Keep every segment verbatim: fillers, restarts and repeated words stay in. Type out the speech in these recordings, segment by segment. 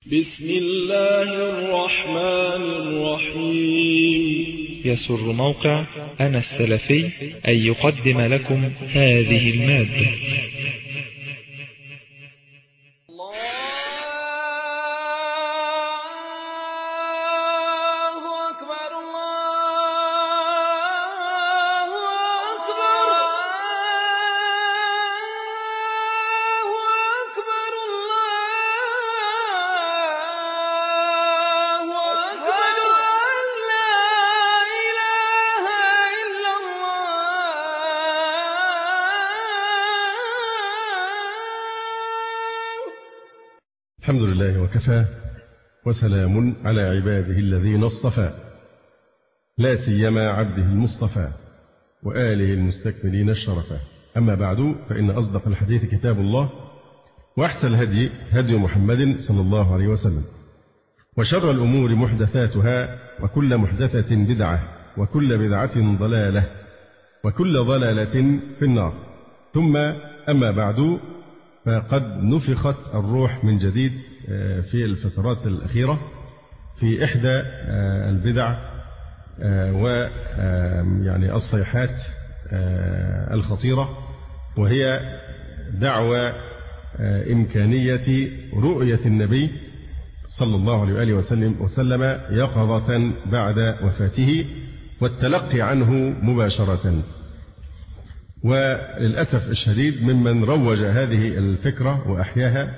بسم الله الرحمن الرحيم. يسر موقع أنا السلفي أن يقدم لكم هذه المادة. الحمد لله وكفى، وسلام على عباده الذين اصطفى، لا سيما عبده المصطفى وآله المستكملين الشرفا. أما بعد، فإن أصدق الحديث كتاب الله، وأحسن الهدي هدي محمد صلى الله عليه وسلم، وشر الأمور محدثاتها، وكل محدثة بدعة، وكل بدعة ضلالة، وكل ضلالة في النار. ثم أما بعد، فقد نفخت الروح من جديد في الفترات الأخيرة في إحدى البدع ويعني الصيحات الخطيرة، وهي دعوى إمكانية رؤية النبي صلى الله عليه وآله وسلم يقظة بعد وفاته والتلقي عنه مباشرة. وللأسف الشديد ممن روج هذه الفكرة وأحياها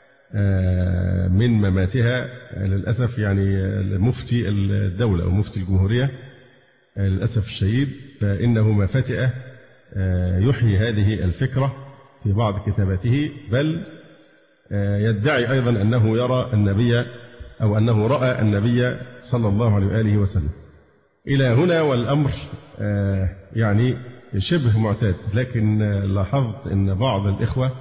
من مماتها للأسف يعني مفتي الدولة أو مفتي الجمهورية للأسف الشديد، فإنه ما فتئ يحيي هذه الفكرة في بعض كتاباته، بل يدعي أيضا أنه يرى النبي أو أنه رأى النبي صلى الله عليه وآله وسلم. إلى هنا والأمر يعني شبه معتاد، لكن لاحظت أن بعض الإخوة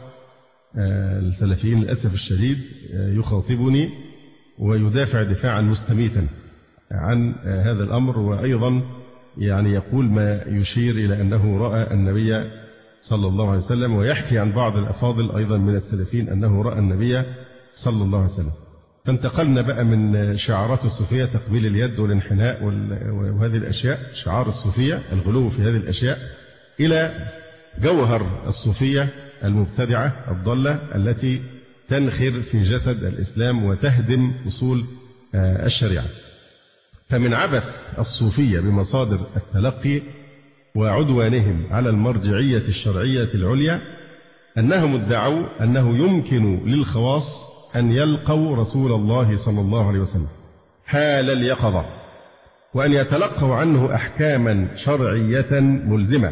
السلفيين للأسف الشديد يخاطبني ويدافع دفاعا مستميتا عن هذا الأمر، وأيضا يعني يقول ما يشير إلى أنه رأى النبي صلى الله عليه وسلم، ويحكي عن بعض الأفاضل أيضا من السلفيين أنه رأى النبي صلى الله عليه وسلم. فانتقلنا بقى من شعارات الصوفية تقبيل اليد والانحناء وهذه الأشياء، شعار الصوفية الغلو في هذه الأشياء، إلى جوهر الصوفية المبتدعة الضالة التي تنخر في جسد الإسلام وتهدم أصول الشريعة. فمن عبث الصوفية بمصادر التلقي وعدوانهم على المرجعية الشرعية العليا أنهم ادعوا أنه يمكن للخواص أن يلقوا رسول الله صلى الله عليه وسلم حال اليقظة، وأن يتلقوا عنه أحكاما شرعية ملزمة،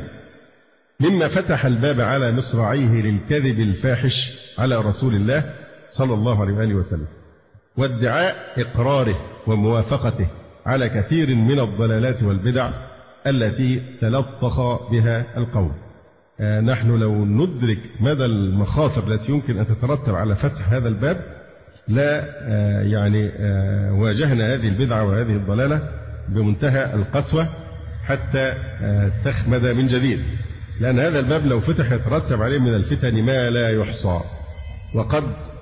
مما فتح الباب على مصراعيه للكذب الفاحش على رسول الله صلى الله عليه وآله وسلم، وادعاء إقراره وموافقته على كثير من الضلالات والبدع التي تلطخ بها القوم. آه نحن لو ندرك مدى المخاطر التي يمكن أن تترتب على فتح هذا الباب لا آه يعني آه واجهنا هذه البدعة وهذه الضلالة بمنتهى القسوة حتى آه تخمد من جديد، لأن هذا الباب لو فتح يترتب عليه من الفتن ما لا يحصى. وقد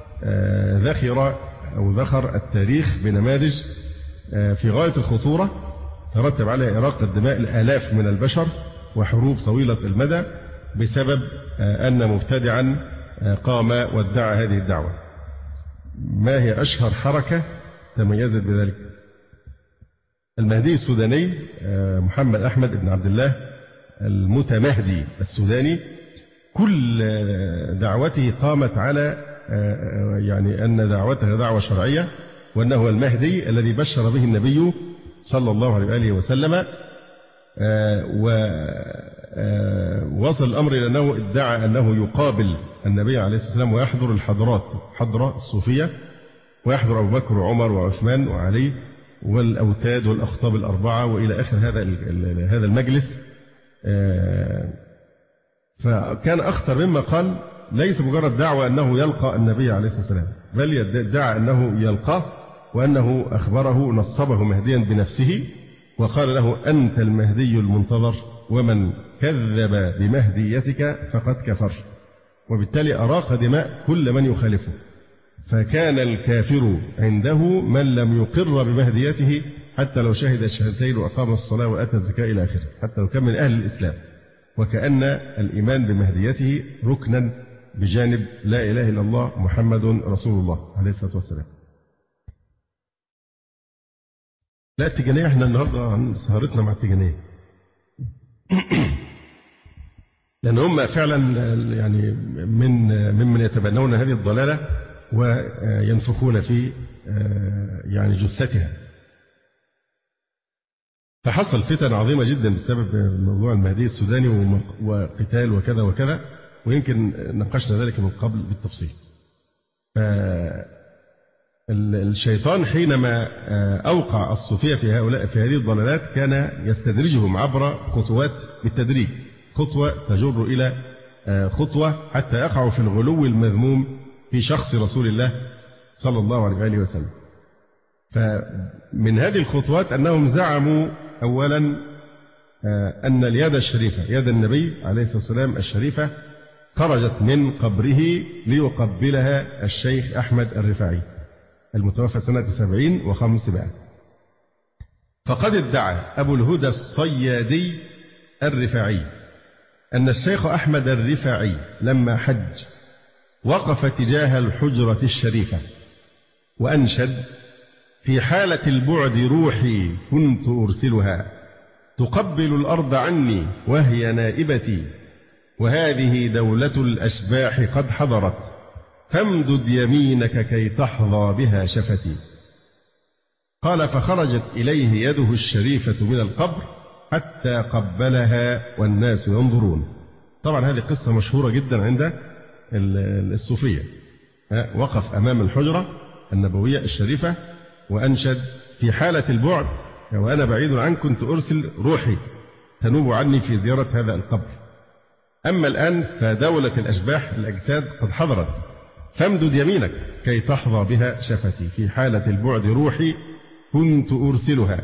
آه ذخر أو ذخر التاريخ بنماذج آه في غاية الخطورة ترتب عليها إراقة دماء الآلاف من البشر وحروب طويلة المدى بسبب أن مبتدعا قام وادعى هذه الدعوة. ما هي أشهر حركة تميزت بذلك؟ المهدي السوداني محمد أحمد بن عبد الله المتمهدي السوداني، كل دعوته قامت على يعني أن دعوته دعوة شرعية، وأنه المهدي الذي بشر به النبي صلى الله عليه وآله وسلم. ووصل الأمر إلى أنه ادعى أنه يقابل النبي عليه الصلاة والسلام ويحضر الحضرات حضرة الصوفية، ويحضر أبو بكر وعمر وعثمان وعلي والأوتاد والأخطاب الأربعة وإلى آخر هذا هذا المجلس. فكان أخطر مما قال ليس مجرد دعوة أنه يلقى النبي عليه الصلاة والسلام، بل يدعى أنه يلقاه، وأنه أخبره نصبه مهديا بنفسه وقال له أنت المهدي المنتظر، ومن كذب بمهديتك فقد كفر. وبالتالي أراق دماء كل من يخالفه. فكان الكافر عنده من لم يقر بمهديته حتى لو شهد الشهادتين وأقام الصلاة وآتى الزكاة إلى آخره، حتى لو كان من أهل الإسلام، وكأن الإيمان بمهديته ركنا بجانب لا إله إلا الله محمد رسول الله عليه الصلاة والسلام. لا التيجانية احنا النهارده عن سهرتنا مع التيجانية لأن هم فعلا يعني من ممن يتبنون هذه الضلالة وينفخون في يعني جثتها. فحصل فتن عظيمة جدا بسبب موضوع المهدي السوداني وقتال وكذا وكذا، ويمكن ناقشنا ذلك من قبل بالتفصيل. الشيطان حينما أوقع الصوفية في هؤلاء في هذه الضلالات كان يستدرجهم عبر خطوات بالتدريج، خطوة تجر إلى خطوة حتى يقعوا في الغلو المذموم في شخص رسول الله صلى الله عليه وآله وسلم. فمن هذه الخطوات أنهم زعموا أولا أن اليد الشريفة، يد النبي عليه الصلاة والسلام الشريفة، خرجت من قبره ليقبلها الشيخ أحمد الرفاعي المتوفى سنة سبعين وخمسمائة. فقد ادعى أبو الهدى الصيادي الرفاعي أن الشيخ أحمد الرفاعي لما حج وقف تجاه الحجرة الشريفة وأنشد: في حالة البعد روحي كنت أرسلها، تقبل الأرض عني وهي نائبتي، وهذه دولة الأشباح قد حضرت، فامدد يمينك كي تحظى بها شفتي. قال: فخرجت إليه يده الشريفة من القبر حتى قبلها والناس ينظرون. طبعا هذه قصة مشهورة جدا عند الصوفية. وقف أمام الحجرة النبوية الشريفة وأنشد: في حالة البعد وأنا بعيد عنك كنت أرسل روحي تنوب عني في زيارة هذا القبر، أما الآن فدولة الأشباح الأجساد قد حضرت، فامدد يمينك كي تحظى بها شفتي. في حالة البعد روحي كنت أرسلها،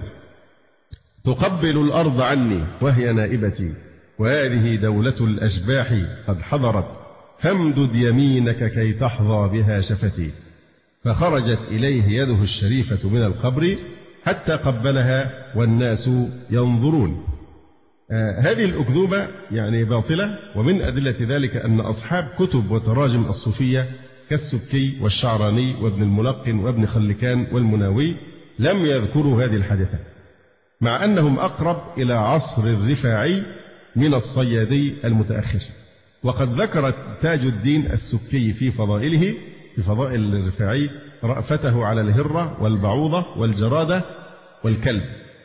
تقبل الأرض عني وهي نائبتي، وهذه دولة الأشباح قد حضرت، فامدد يمينك كي تحظى بها شفتي. فخرجت إليه يده الشريفة من القبر حتى قبلها والناس ينظرون. آه هذه الأكذوبة يعني باطلة، ومن أدلة ذلك أن أصحاب كتب وتراجم الصوفية كالسبكي والشعراني وابن الملقن وابن خلكان والمناوي لم يذكروا هذه الحادثة، مع أنهم أقرب إلى عصر الرفاعي من الصيادي المتأخر. وقد ذكر تاج الدين السبكي في فضائله في فضائل الرفاعي رأفته على الهرة والبعوضة والجرادة والكلب.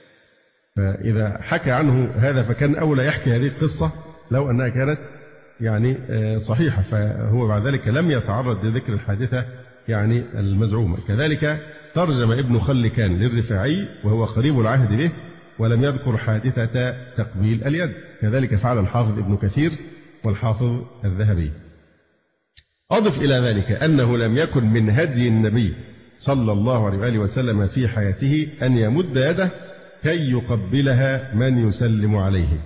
فإذا حكى عنه هذا فكان أولى يحكي هذه القصة لو أنها كانت يعني صحيحة، فهو بعد ذلك لم يتعرض لذكر الحادثة يعني المزعومة. كذلك ترجم ابن خلكان للرفاعي وهو قريب العهد به ولم يذكر حادثة تقبيل اليد، كذلك فعل الحافظ ابن كثير والحافظ الذهبي. أضف إلى ذلك أنه لم يكن من هدي النبي صلى الله عليه وآله وسلم في حياته أن يمد يده كي يقبلها من يسلم عليه.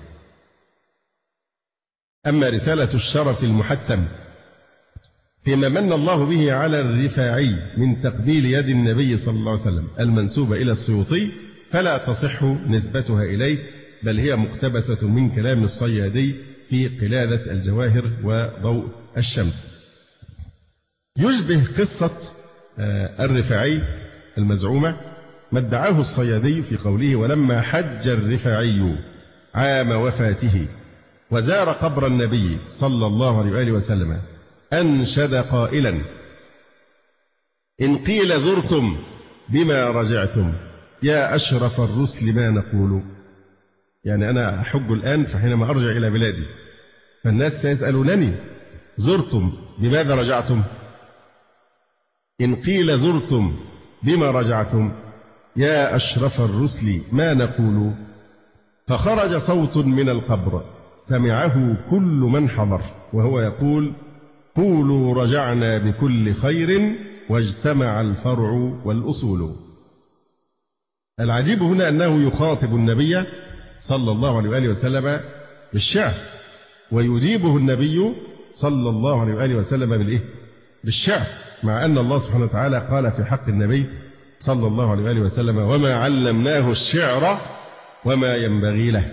أما رسالة الشرف المحتم فيما من الله به على الرفاعي من تقبيل يد النبي صلى الله عليه وسلم المنسوبة إلى السيوطي فلا تصح نسبتها إليه، بل هي مقتبسة من كلام الصيادي في قلادة الجواهر وضوء الشمس. يشبه قصة الرفاعي المزعومة ما ادعاه الصيادي في قوله: ولما حج الرفاعي عام وفاته وزار قبر النبي صلى الله عليه وآله وسلم أنشد قائلا: إن قيل زرتم بما رجعتم يا أشرف الرسل ما نقول. يعني أنا أحج الآن، فحينما أرجع إلى بلادي فالناس سيسألونني: زرتم بماذا رجعتم؟ إن قيل زرتم بما رجعتم يا أشرف الرسل ما نقول. فخرج صوت من القبر سمعه كل من حضر وهو يقول: قولوا رجعنا بكل خير واجتمع الفرع والأصول. العجيب هنا أنه يخاطب النبي صلى الله عليه وآله وسلم بالشعر، ويجيبه النبي صلى الله عليه وآله وسلم بالإيه؟ بالشعر. مع أن الله سبحانه وتعالى قال في حق النبي صلى الله عليه وآله وسلم وما علمناه الشعر وما ينبغي له.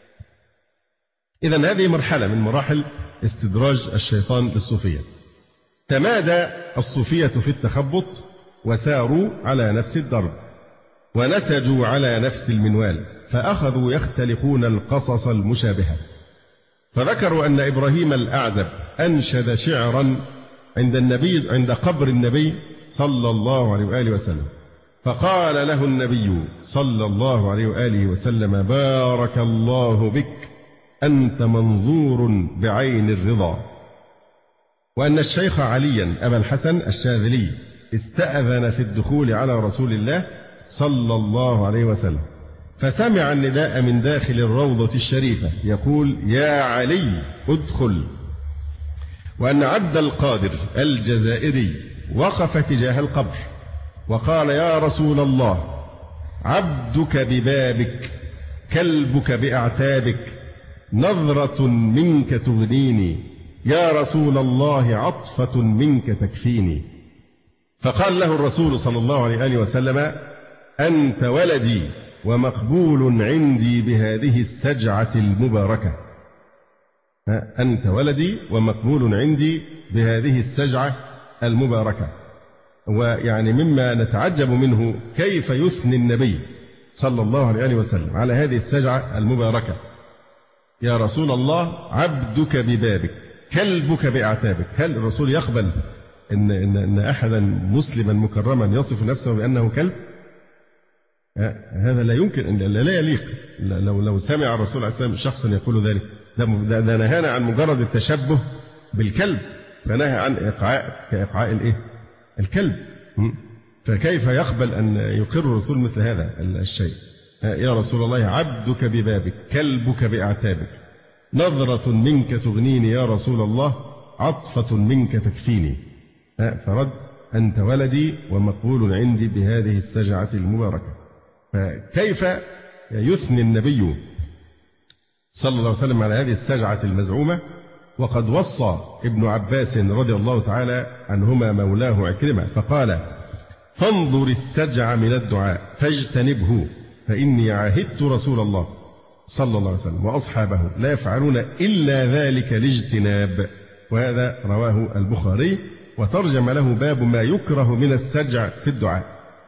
إذن هذه مرحلة من مراحل استدراج الشيطان للصوفية. تمادى الصوفية في التخبط وساروا على نفس الدرب ونسجوا على نفس المنوال، فأخذوا يختلقون القصص المشابهة. فذكروا أن إبراهيم الأعذب أنشد شعرا عند النبي عند قبر النبي صلى الله عليه وآله وسلم، فقال له النبي صلى الله عليه وآله وسلم بارك الله بك أنت منظور بعين الرضا. وأن الشيخ عليا أبا الحسن الشاذلي استأذن في الدخول على رسول الله صلى الله عليه وسلم، فسمع النداء من داخل الروضة الشريفة يقول يا علي ادخل. وأن عبد القادر الجزائري وقف تجاه القبر وقال يا رسول الله عبدك ببابك كلبك بأعتابك نظرة منك تغنيني يا رسول الله عطفة منك تكفيني. فقال له الرسول صلى الله عليه وسلم أنت ولدي ومقبول عندي بهذه السجعة المباركة. أنت ولدي ومقبول عندي بهذه السجعة المباركة. ويعني مما نتعجب منه كيف يثني النبي صلى الله عليه وسلم على هذه السجعة المباركة. يا رسول الله عبدك ببابك كلبك بأعتابك. هل الرسول يقبل إن, إن, إن أحدا مسلما مكرما يصف نفسه بأنه كلب؟ هذا لا يمكن أن لا يليق. لو لو سمع الرسول عليه السلام شخصا يقول ذلك ده, ده نهانا عن مجرد التشبه بالكلب، فنهى عن إقعاء كإقعاء الإيه؟ الكلب. فكيف يقبل أن يقر الرسول مثل هذا الشيء؟ يا رسول الله عبدك ببابك كلبك بأعتابك نظرة منك تغنيني يا رسول الله عطفة منك تكفيني. فرد أنت ولدي ومقبول عندي بهذه السجعة المباركة. فكيف يثني النبي صلى الله عليه وسلم على هذه السجعة المزعومة وقد وصى ابن عباس رضي الله تعالى عنهما مولاه عكرمة فقال فانظر السجع من الدعاء فاجتنبه فإني عاهدت رسول الله صلى الله عليه وسلم وأصحابه لا يفعلون إلا ذلك الاجتناب. وهذا رواه البخاري وترجم له باب ما يكره من السجع في الدعاء.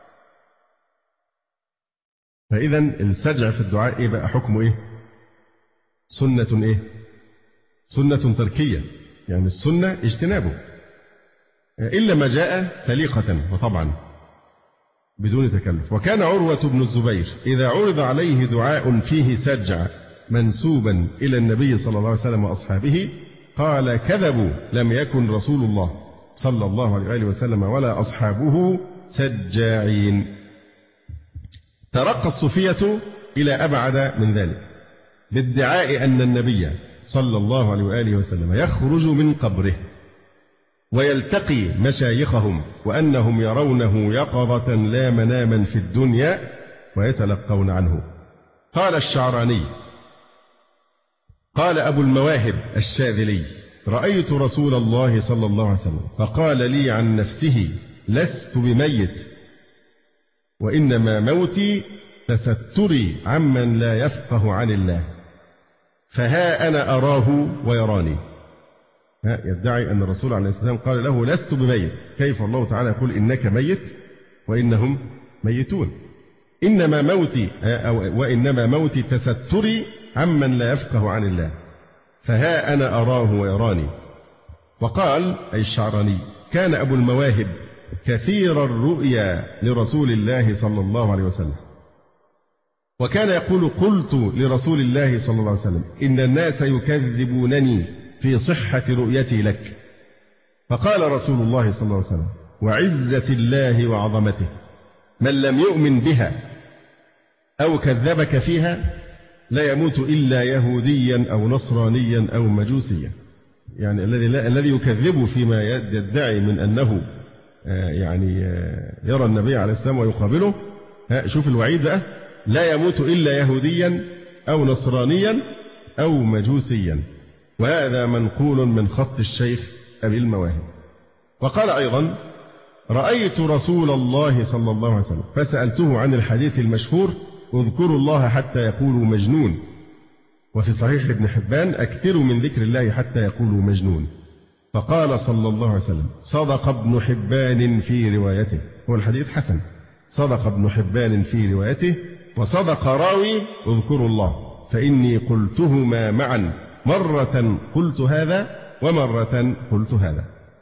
فإذا السجع في الدعاء إيه بقى حكمه إيه؟ سنة إيه؟ سنة تركية، يعني السنة اجتنابه إلا ما جاء سليقة وطبعا بدون تكلف. وكان عروة بن الزبير إذا عرض عليه دعاء فيه سجع منسوبا إلى النبي صلى الله عليه وسلم وأصحابه قال كذبوا لم يكن رسول الله صلى الله عليه وسلم ولا أصحابه سجاعين. ترقى الصوفية إلى أبعد من ذلك بادعاء أن النبي صلى الله عليه وآله وسلم يخرج من قبره ويلتقي مشايخهم وأنهم يرونه يقظة لا مناما في الدنيا ويتلقون عنه. قال الشعراني قال أبو المواهب الشاذلي رأيت رسول الله صلى الله عليه وسلم فقال لي عن نفسه لست بميت وإنما موتي تستري عمن لا يفقه عن الله فها أنا أراه ويراني. يدعي أن الرسول عليه الصلاة والسلام قال له لست بميت. كيف الله تعالى يقول إنك ميت وإنهم ميتون؟ إنما موتي أو وإنما موتي تستري عمن لا يفقه عن الله فها أنا أراه ويراني. وقال أي الشعراني كان أبو المواهب كثير الرؤيا لرسول الله صلى الله عليه وسلم وكان يقول قلت لرسول الله صلى الله عليه وسلم إن الناس يكذبونني في صحة رؤيتي لك فقال رسول الله صلى الله عليه وسلم وعزة الله وعظمته من لم يؤمن بها أو كذبك فيها لا يموت إلا يهوديا أو نصرانيا أو مجوسيا. يعني الذي الذي يكذب فيما يدعي من أنه يعني يرى النبي عليه السلام ويقابله شوف الوعيد بقى لا يموت إلا يهوديا أو نصرانيا أو مجوسيا. وهذا منقول من خط الشيخ أبي المواهب. وقال أيضا رأيت رسول الله صلى الله عليه وسلم فسألته عن الحديث المشهور اذكروا الله حتى يقولوا مجنون، وفي صحيح ابن حبان أكثروا من ذكر الله حتى يقولوا مجنون. فقال صلى الله عليه وسلم صدق ابن حبان في روايته، هو الحديث حسن، صدق ابن حبان في روايته وصدق راوي اذكروا الله، فإني قلتهما معا، مرة قلت هذا ومرة قلت هذا.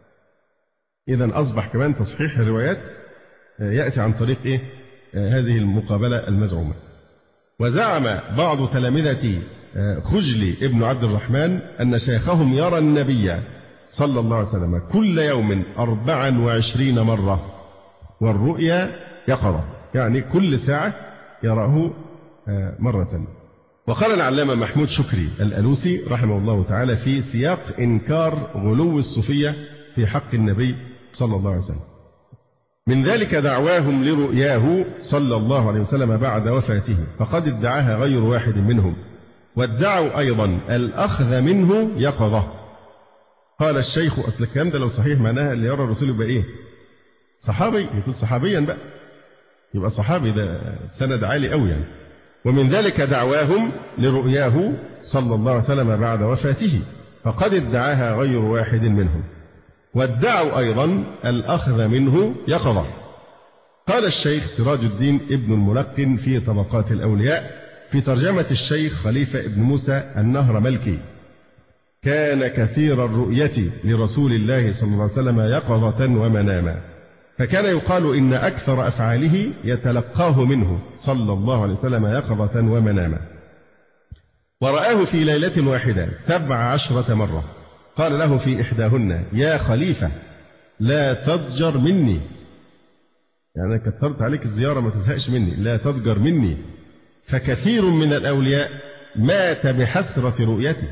إذن أصبح كمان تصحيح الروايات يأتي عن طريق إيه؟ هذه المقابلة المزعومة. وزعم بعض تلامذة خجلي ابن عبد الرحمن أن شيخهم يرى النبي صلى الله عليه وسلم كل يوم أربعا وعشرين مرة والرؤيا يقظة، يعني كل ساعة يراه مرة. وقال العلامة محمود شكري الألوسي رحمه الله تعالى في سياق إنكار غلو الصوفية في حق النبي صلى الله عليه وسلم: من ذلك دعواهم لرؤياه صلى الله عليه وسلم بعد وفاته، فقد ادعاها غير واحد منهم، وادعوا أيضا الأخذ منه يقظة. قال الشيخ أصل الكلام ده لو صحيح معناها اللي يرى الرسول يبقى إيه؟ صحابي، يكون صحابيا بقى، يبقى صحابي، ده سند عالي قوي يعني. ومن ذلك دعواهم لرؤياه صلى الله عليه وسلم بعد وفاته، فقد ادعاها غير واحد منهم، وادعوا أيضا الأخذ منه يقظة. قال الشيخ سراج الدين ابن الملقن في طبقات الأولياء في ترجمة الشيخ خليفة ابن موسى النهر ملكي: كان كثير الرؤية لرسول الله صلى الله عليه وسلم يقظة ومناما، فكان يقال إن أكثر أفعاله يتلقاه منه صلى الله عليه وسلم يقظة ومناما. ورآه في ليلة واحدة سبع عشرة مرة، قال له في إحداهن: يا خليفة لا تضجر مني، يعني أنا كترت عليك الزيارة ما تزهقش مني، لا تضجر مني، فكثير من الأولياء مات بحسرة رؤيتي.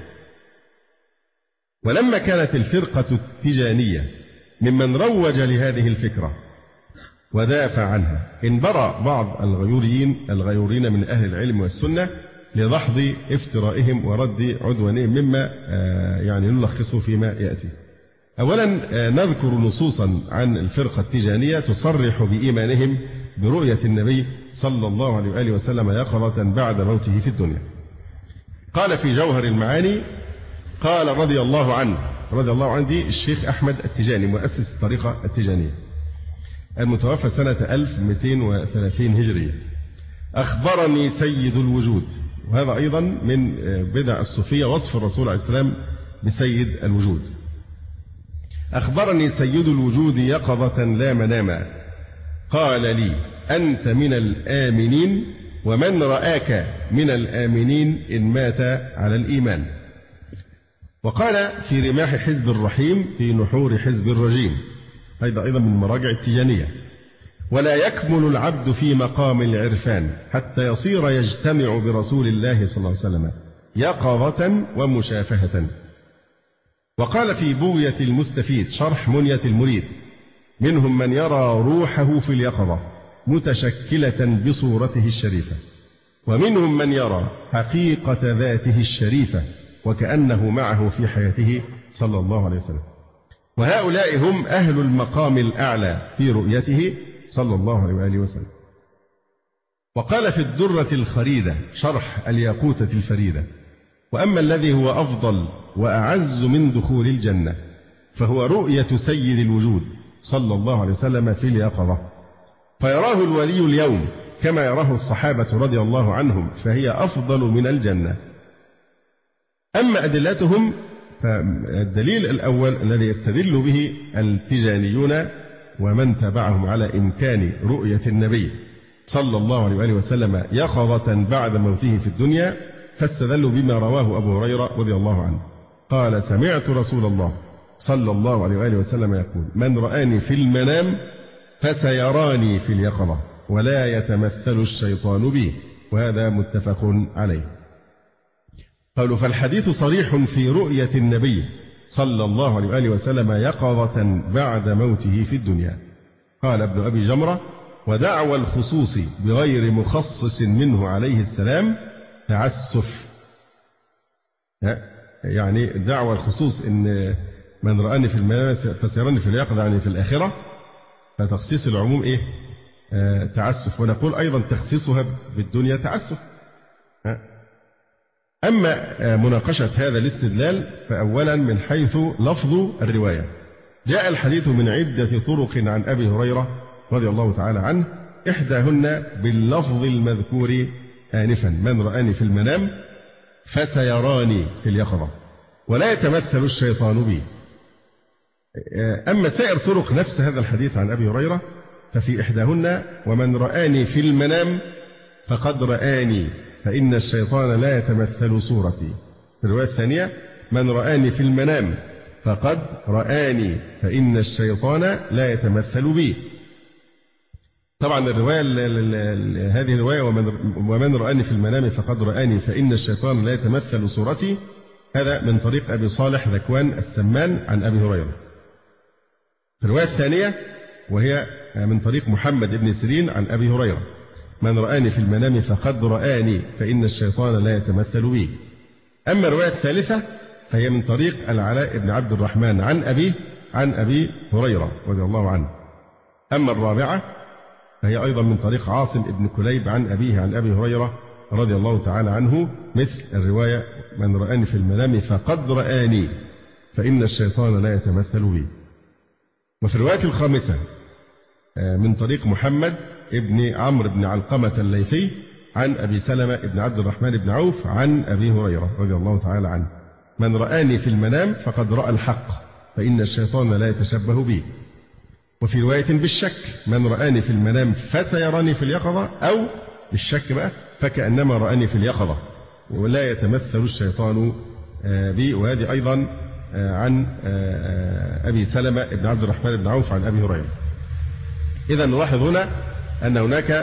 ولما كانت الفرقة التجانية ممن روج لهذه الفكرة ودافع عنها، انبرى بعض الغيوريين الغيورين من أهل العلم والسنة لدحض افترائهم ورد عدوانهم، مما يعني نلخصه فيما يأتي. أولا نذكر نصوصا عن الفرقة التجانية تصرح بإيمانهم برؤية النبي صلى الله عليه وآله وسلم يقظة بعد موته في الدنيا. قال في جوهر المعاني قال رضي الله عنه، رضي الله عنه دي الشيخ أحمد التجاني مؤسس الطريقة التجانية المتوفى سنة ألف ومئتين وثلاثين هجرية: أخبرني سيد الوجود، وهذا أيضا من بدع الصوفية وصف الرسول عليه السلام بسيد الوجود. أخبرني سيد الوجود يقظة لا مناما، قال لي: أنت من الآمنين، ومن رآك من الآمنين إن مات على الإيمان. وقال في رماح حزب الرحيم في نحور حزب الرجيم، هذا أيضا من مراجع التجانية: ولا يكمل العبد في مقام العرفان حتى يصير يجتمع برسول الله صلى الله عليه وسلم يقظة ومشافهة. وقال في بغية المستفيد شرح منية المريد: منهم من يرى روحه في اليقظة متشكلة بصورته الشريفة، ومنهم من يرى حقيقة ذاته الشريفة وكأنه معه في حياته صلى الله عليه وسلم. وهؤلاء هم أهل المقام الأعلى في رؤيته صلى الله عليه وآله وسلم. وقال في الدرة الخريدة شرح الياقوتة الفريدة: وأما الذي هو أفضل وأعز من دخول الجنة فهو رؤية سيد الوجود صلى الله عليه وسلم في اليقظة، فيراه الولي اليوم كما يراه الصحابة رضي الله عنهم، فهي أفضل من الجنة. أما أدلتهم، فالدليل الأول الذي يستدل به التجانيون ومن تبعهم على إمكان رؤية النبي صلى الله عليه وآله وسلم يقظة بعد موته في الدنيا، فاستدلوا بما رواه أبو هريرة رضي الله عنه قال: سمعت رسول الله صلى الله عليه وآله وسلم يقول: من رآني في المنام فسيراني في اليقظة ولا يتمثل الشيطان بي. وهذا متفق عليه. قالوا: فالحديث صريح في رؤية النبي صلى الله عليه وآله وسلم يقظة بعد موته في الدنيا. قال ابن أبي جمرة: ودعوى الخصوص بغير مخصص منه عليه السلام تعسف. يعني دعوى الخصوص إن من رآني في المنام فسيراني في اليقظة يعني في الآخرة، فتخصيص العموم إيه؟ آه تعسف. ونقول أيضا تخصيصها بالدنيا تعسف. أما مناقشة هذا الاستدلال فأولا من حيث لفظ الرواية، جاء الحديث من عدة طرق عن أبي هريرة رضي الله تعالى عنه، إحداهن باللفظ المذكور آنفا: من رآني في المنام فسيراني في اليقظة ولا يتمثل الشيطان بي. أما سائر طرق نفس هذا الحديث عن أبي هريرة ففي إحداهن: ومن رآني في المنام فقد رآني فإن الشيطان لا يتمثل صورتي. في الرواية الثانية: من رآني في المنام فقد رآني فإن الشيطان لا يتمثل بي. طبعا الرواية هذه الرواية ومن, ومن رآني في المنام فقد رآني فإن الشيطان لا يتمثل صورتي، هذا من طريق أبي صالح ذكوان السمان عن أبي هريرة. في الرواية الثانية وهي من طريق محمد بن سيرين عن أبي هريرة: من رآني في المنام فقد رآني فإن الشيطان لا يتمثل بي. أما الرواية الثالثة فهي من طريق العلاء بن عبد الرحمن عن أبيه عن أبي هريرة رضي الله عنه. أما الرابعة فهي أيضا من طريق عاصم بن كليب عن أبيه عن أبي هريرة رضي الله تعالى عنه، مثل الرواية: من رآني في المنام فقد رآني فإن الشيطان لا يتمثل بي. وفي الرواية الخامسة من طريق محمد ابن عمرو بن علقمة الليثي عن أبي سلمة بن عبد الرحمن بن عوف عن أبي هريرة رضي الله تعالى عنه: من رآني في المنام فقد رأى الحق فإن الشيطان لا يتشبه بي. وفي رواية بالشك: من رآني في المنام فسيراني في اليقظة، أو بالشك بقى: فكأنما رآني في اليقظة ولا يتمثل الشيطان بي. وهذه أيضا عن أبي سلمة بن عبد الرحمن بن عوف عن أبي هريرة. إذا نلاحظ هنا أن هناك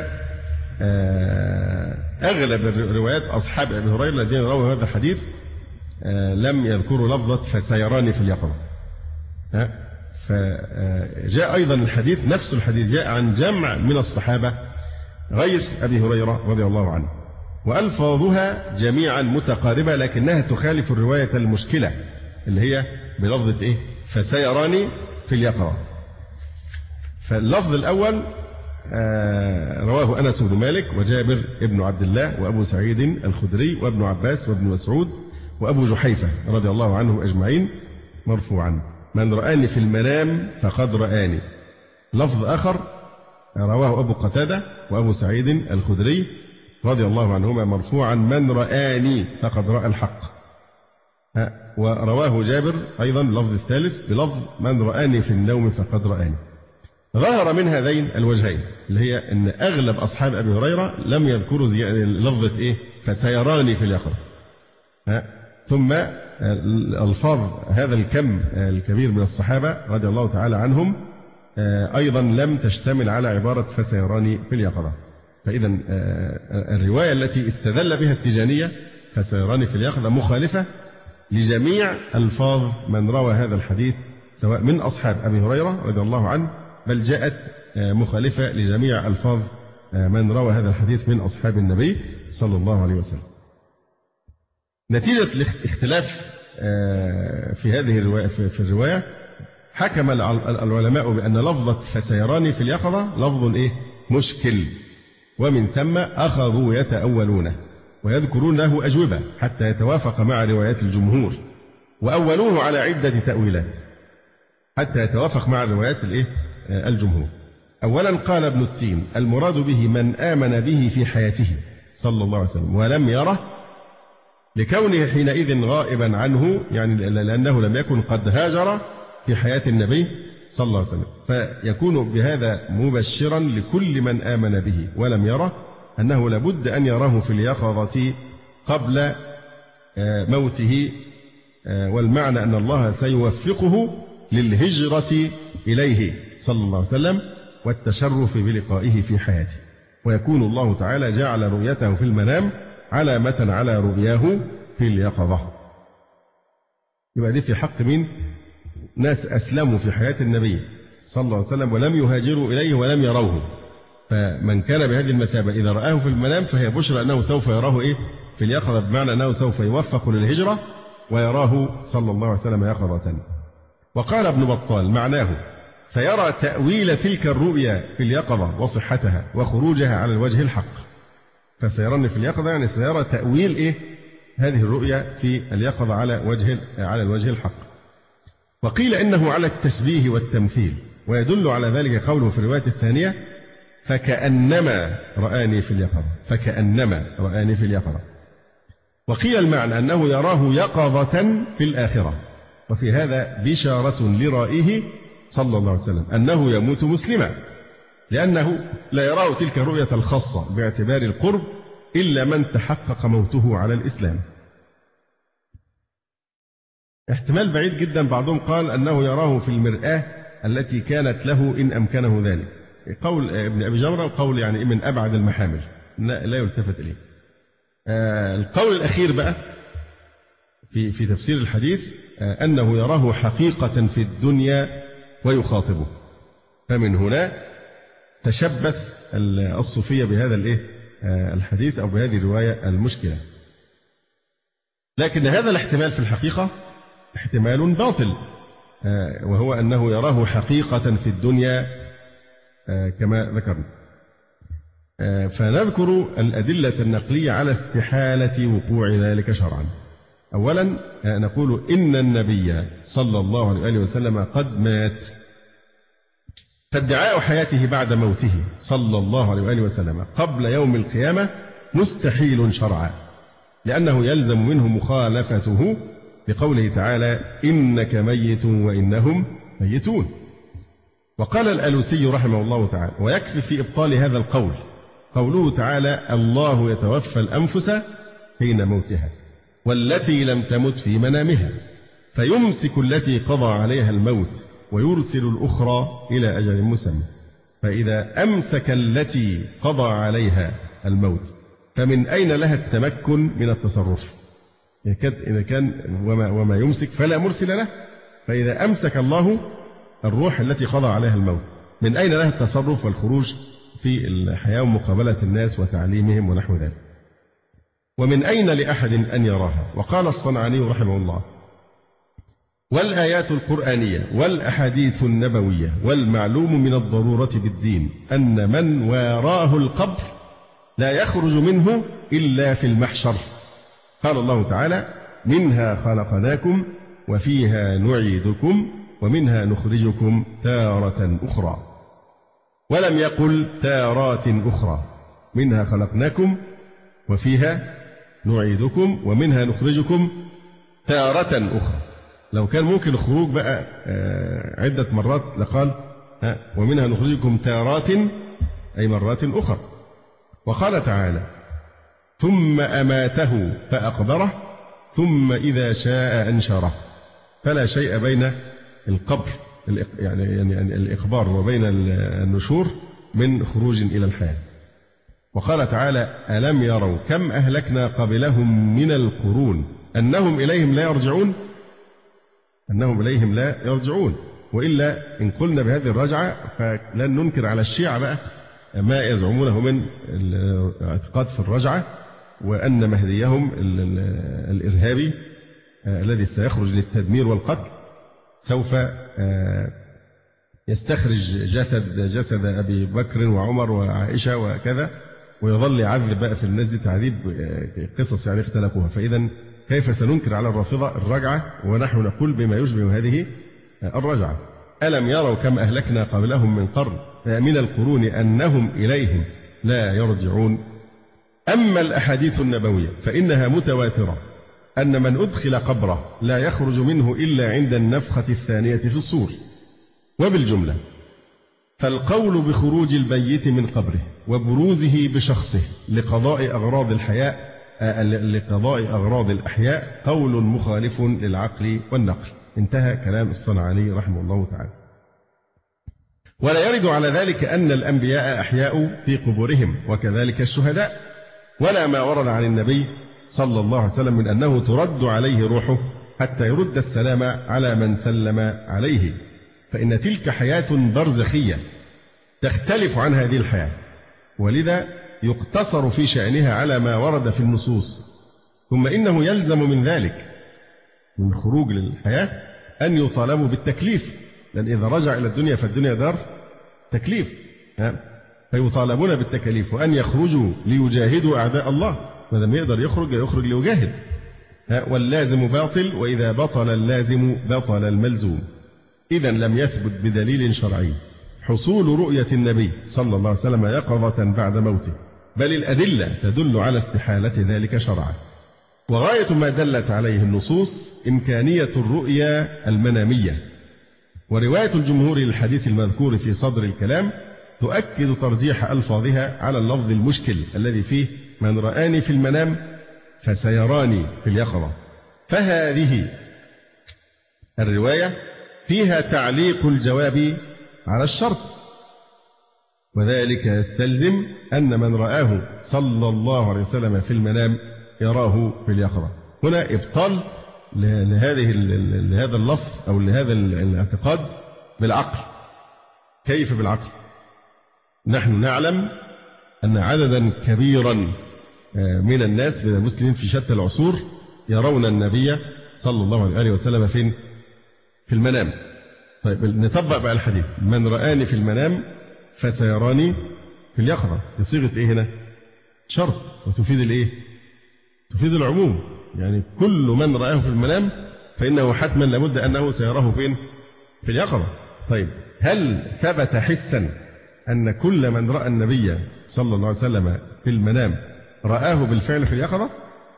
أغلب الروايات أصحاب أبي هريرة الذين رووا هذا الحديث لم يذكروا لفظة فسيراني في اليقظة. فجاء أيضا الحديث نفس الحديث جاء عن جمع من الصحابة غير أبي هريرة رضي الله عنه، وألفاظها جميعا متقاربة لكنها تخالف الرواية المشكلة اللي هي بلفظة إيه؟ فسيراني في اليقظة. فاللفظ الأول رواه أنس بن مالك وجابر ابن عبد الله وأبو سعيد الخدري وابن عباس وابن مسعود وأبو جحيفة رضي الله عنهم أجمعين مرفوعا: من رآني في المنام فقد رآني. لفظ آخر رواه أبو قتادة وأبو سعيد الخدري رضي الله عنهما مرفوعا: من رآني فقد رأى الحق. ورواه جابر أيضا اللفظ الثالث بلفظ: من رآني في النوم فقد رآني. ظهر من هذين الوجهين اللي هي أن أغلب أصحاب أبي هريرة لم يذكروا لفظة إيه؟ فسيراني في اليقظة. ثم الفاظ هذا الكم الكبير من الصحابة رضي الله تعالى عنهم أيضا لم تشتمل على عبارة فسيراني في اليقظة. فإذا الرواية التي استدل بها التجانية فسيراني في اليقظة مخالفة لجميع ألفاظ من روى هذا الحديث سواء من أصحاب أبي هريرة رضي الله عنه، بل جاءت مخالفة لجميع ألفاظ من روى هذا الحديث من أصحاب النبي صلى الله عليه وسلم. نتيجة الاختلاف في هذه الرواية في الرواية حكم العلماء بأن لفظة فسيراني في اليقظة لفظ إيه؟ مشكل، ومن ثم أخذوا يتأولونه ويذكرون له أجوبة حتى يتوافق مع روايات الجمهور، وأولوه على عدة تأويلات حتى يتوافق مع روايات الإيه؟ الجمهور. أولا قال ابن التين: المراد به من آمن به في حياته صلى الله عليه وسلم ولم يره، لكونه حينئذ غائبا عنه، يعني لأنه لم يكن قد هاجر في حياة النبي صلى الله عليه وسلم، فيكون بهذا مبشرا لكل من آمن به ولم يره أنه لابد أن يراه في اليقظة قبل موته، والمعنى أن الله سيوفقه للهجرة إليه صلى الله عليه وسلم والتشرف بلقائه في حياته، ويكون الله تعالى جعل رؤيته في المنام علامة على رؤياه في اليقظة. يبقى دي في حق من ناس أسلموا في حياة النبي صلى الله عليه وسلم ولم يهاجروا إليه ولم يروه، فمن كان بهذه المثابة إذا رآه في المنام فهي بشرى أنه سوف يراه إيه؟ في اليقظة، بمعنى أنه سوف يوفق للهجرة ويراه صلى الله عليه وسلم يقظة. وقال ابن بطال: معناه سيرى تأويل تلك الرؤيا في اليقظة وصحتها وخروجها على الوجه الحق. فسيرن في اليقظة يعني سيرى تأويل إيه هذه الرؤيا في اليقظة على وجه على الوجه الحق. وقيل إنه على التشبيه والتمثيل، ويدل على ذلك قوله في الرواية الثانية فكأنما رآني في اليقظة، فكأنما رآني في اليقظة. وقيل المعنى أنه يراه يقظة في الآخرة، وفي هذا بشارة لرائه صلى الله عليه وسلم أنه يموت مسلما، لأنه لا يراه تلك الرؤية الخاصة باعتبار القرب إلا من تحقق موته على الإسلام. احتمال بعيد جدا بعضهم قال أنه يراه في المرآة التي كانت له إن أمكنه ذلك، قول ابن أبي جمرة وقول يعني من أبعد المحامل لا يلتفت إليه. آه القول الأخير بقى في في تفسير الحديث آه أنه يراه حقيقة في الدنيا ويخاطبه. فمن هنا تشبث الصوفية بهذا الإيه آه الحديث أو بهذه الرواية المشكلة. لكن هذا الاحتمال في الحقيقة احتمال باطل، آه وهو أنه يراه حقيقة في الدنيا آه كما ذكرنا. آه فنذكر الأدلة النقلية على استحالة وقوع ذلك شرعا. أولا آه نقول إن النبي صلى الله عليه وآله وسلم قد مات، فادعاء حياته بعد موته صلى الله عليه وآله وسلم قبل يوم القيامة مستحيل شرعا، لأنه يلزم منه مخالفته بقوله تعالى إنك ميت وإنهم ميتون. وقال الألوسي رحمه الله تعالى ويكفي في إبطال هذا القول قوله تعالى الله يتوفى الأنفس حين موتها والتي لم تمت في منامها فيمسك التي قضى عليها الموت ويرسل الأخرى إلى أجل مسمى، فإذا أمسك التي قضى عليها الموت فمن أين لها التمكن من التصرف؟ إذا كان وما, وما يمسك فلا مرسل له، فإذا أمسك الله الروح التي قضى عليها الموت من أين لها التصرف والخروج في الحياة ومقابلة الناس وتعليمهم ونحو ذلك؟ ومن أين لأحد أن يراها؟ وقال الصنعاني رحمه الله والآيات القرآنية والأحاديث النبوية والمعلوم من الضرورة بالدين أن من واراه القبر لا يخرج منه إلا في المحشر. قال الله تعالى منها خلقناكم وفيها نعيدكم ومنها نخرجكم تارة أخرى، ولم يقل تارات أخرى، منها خلقناكم وفيها نعيدكم ومنها نخرجكم تارة أخرى. لو كان ممكن الخروج بقى عدة مرات لقال ومنها نخرجكم تارات أي مرات أخرى. وقال تعالى ثم أماته فأقبره ثم إذا شاء أنشره، فلا شيء بين القبر يعني يعني الإخبار وبين النشور من خروج إلى الحياة. وقال تعالى ألم يروا كم أهلكنا قبلهم من القرون أنهم إليهم لا يرجعون أنهم إليهم لا يرجعون. وإلا إن قلنا بهذه الرجعة فلن ننكر على الشيعة بقى ما يزعمونه من الاعتقاد في الرجعة، وأن مهديهم الإرهابي الذي سيخرج للتدمير والقتل سوف يستخرج جسد جسد أبي بكر وعمر وعائشة وكذا، ويظل يعذب بقى في الناس دي تعذيب قصص يعني اختلقوها. فإذا كيف سننكر على الرافضة الرجعة ونحن نقول بما يشبه هذه الرجعة؟ ألم يروا كم أهلكنا قبلهم من قرن من القرون أنهم إليهم لا يرجعون. أما الأحاديث النبوية فإنها متواترة أن من أدخل قبره لا يخرج منه إلا عند النفخة الثانية في الصور. وبالجملة فالقول بخروج الميت من قبره وبروزه بشخصه لقضاء أغراض الحياة لقضاء أغراض الأحياء قول مخالف للعقل والنقل. انتهى كلام الصنعاني رحمه الله تعالى. ولا يرد على ذلك أن الأنبياء أحياء في قبورهم وكذلك الشهداء، ولا ما ورد عن النبي صلى الله عليه وسلم من أنه ترد عليه روحه حتى يرد السلام على من سلم عليه، فإن تلك حياة برزخية تختلف عن هذه الحياة، ولذا يقتصر في شأنها على ما ورد في النصوص. ثم إنه يلزم من ذلك من خروج للحياة أن يطالبوا بالتكليف لأن إذا رجع إلى الدنيا فالدنيا دار تكليف، فيطالبون بالتكاليف وأن يخرجوا ليجاهدوا أعداء الله، ما دام يقدر يخرج يخرج ليجاهد. واللازم باطل، وإذا بطل اللازم بطل الملزوم. إذا لم يثبت بدليل شرعي حصول رؤية النبي صلى الله عليه وسلم يقظة بعد موته، بل الأدلة تدل على استحالة ذلك شرعا. وغاية ما دلت عليه النصوص إمكانية الرؤيا المنامية. ورواية الجمهور للحديث المذكور في صدر الكلام تؤكد ترجيح ألفاظها على اللفظ المشكل الذي فيه من رآني في المنام فسيراني في اليقظة. فهذه الرواية فيها تعليق الجواب على الشرط، وذلك يستلزم أن من رآه صلى الله عليه وسلم في المنام يراه في اليقظة. هنا إبطال لهذه لهذا اللفظ أو لهذا الاعتقاد بالعقل. كيف بالعقل؟ نحن نعلم أن عددا كبيرا من الناس من المسلمين في شتى العصور يرون النبي صلى الله عليه وسلم فين؟ في المنام. طيب نطبق بقى الحديث: من رآني في المنام فسيراني في اليقظة. بصيغة إيه هنا؟ شرط، وتفيد الإيه؟ تفيد العموم، يعني كل من رآه في المنام فإنه حتما لابد أنه سيراه فين؟ في اليقظة. طيب هل ثبت حسا أن كل من رأى النبي صلى الله عليه وسلم في المنام رآه بالفعل في اليقظة؟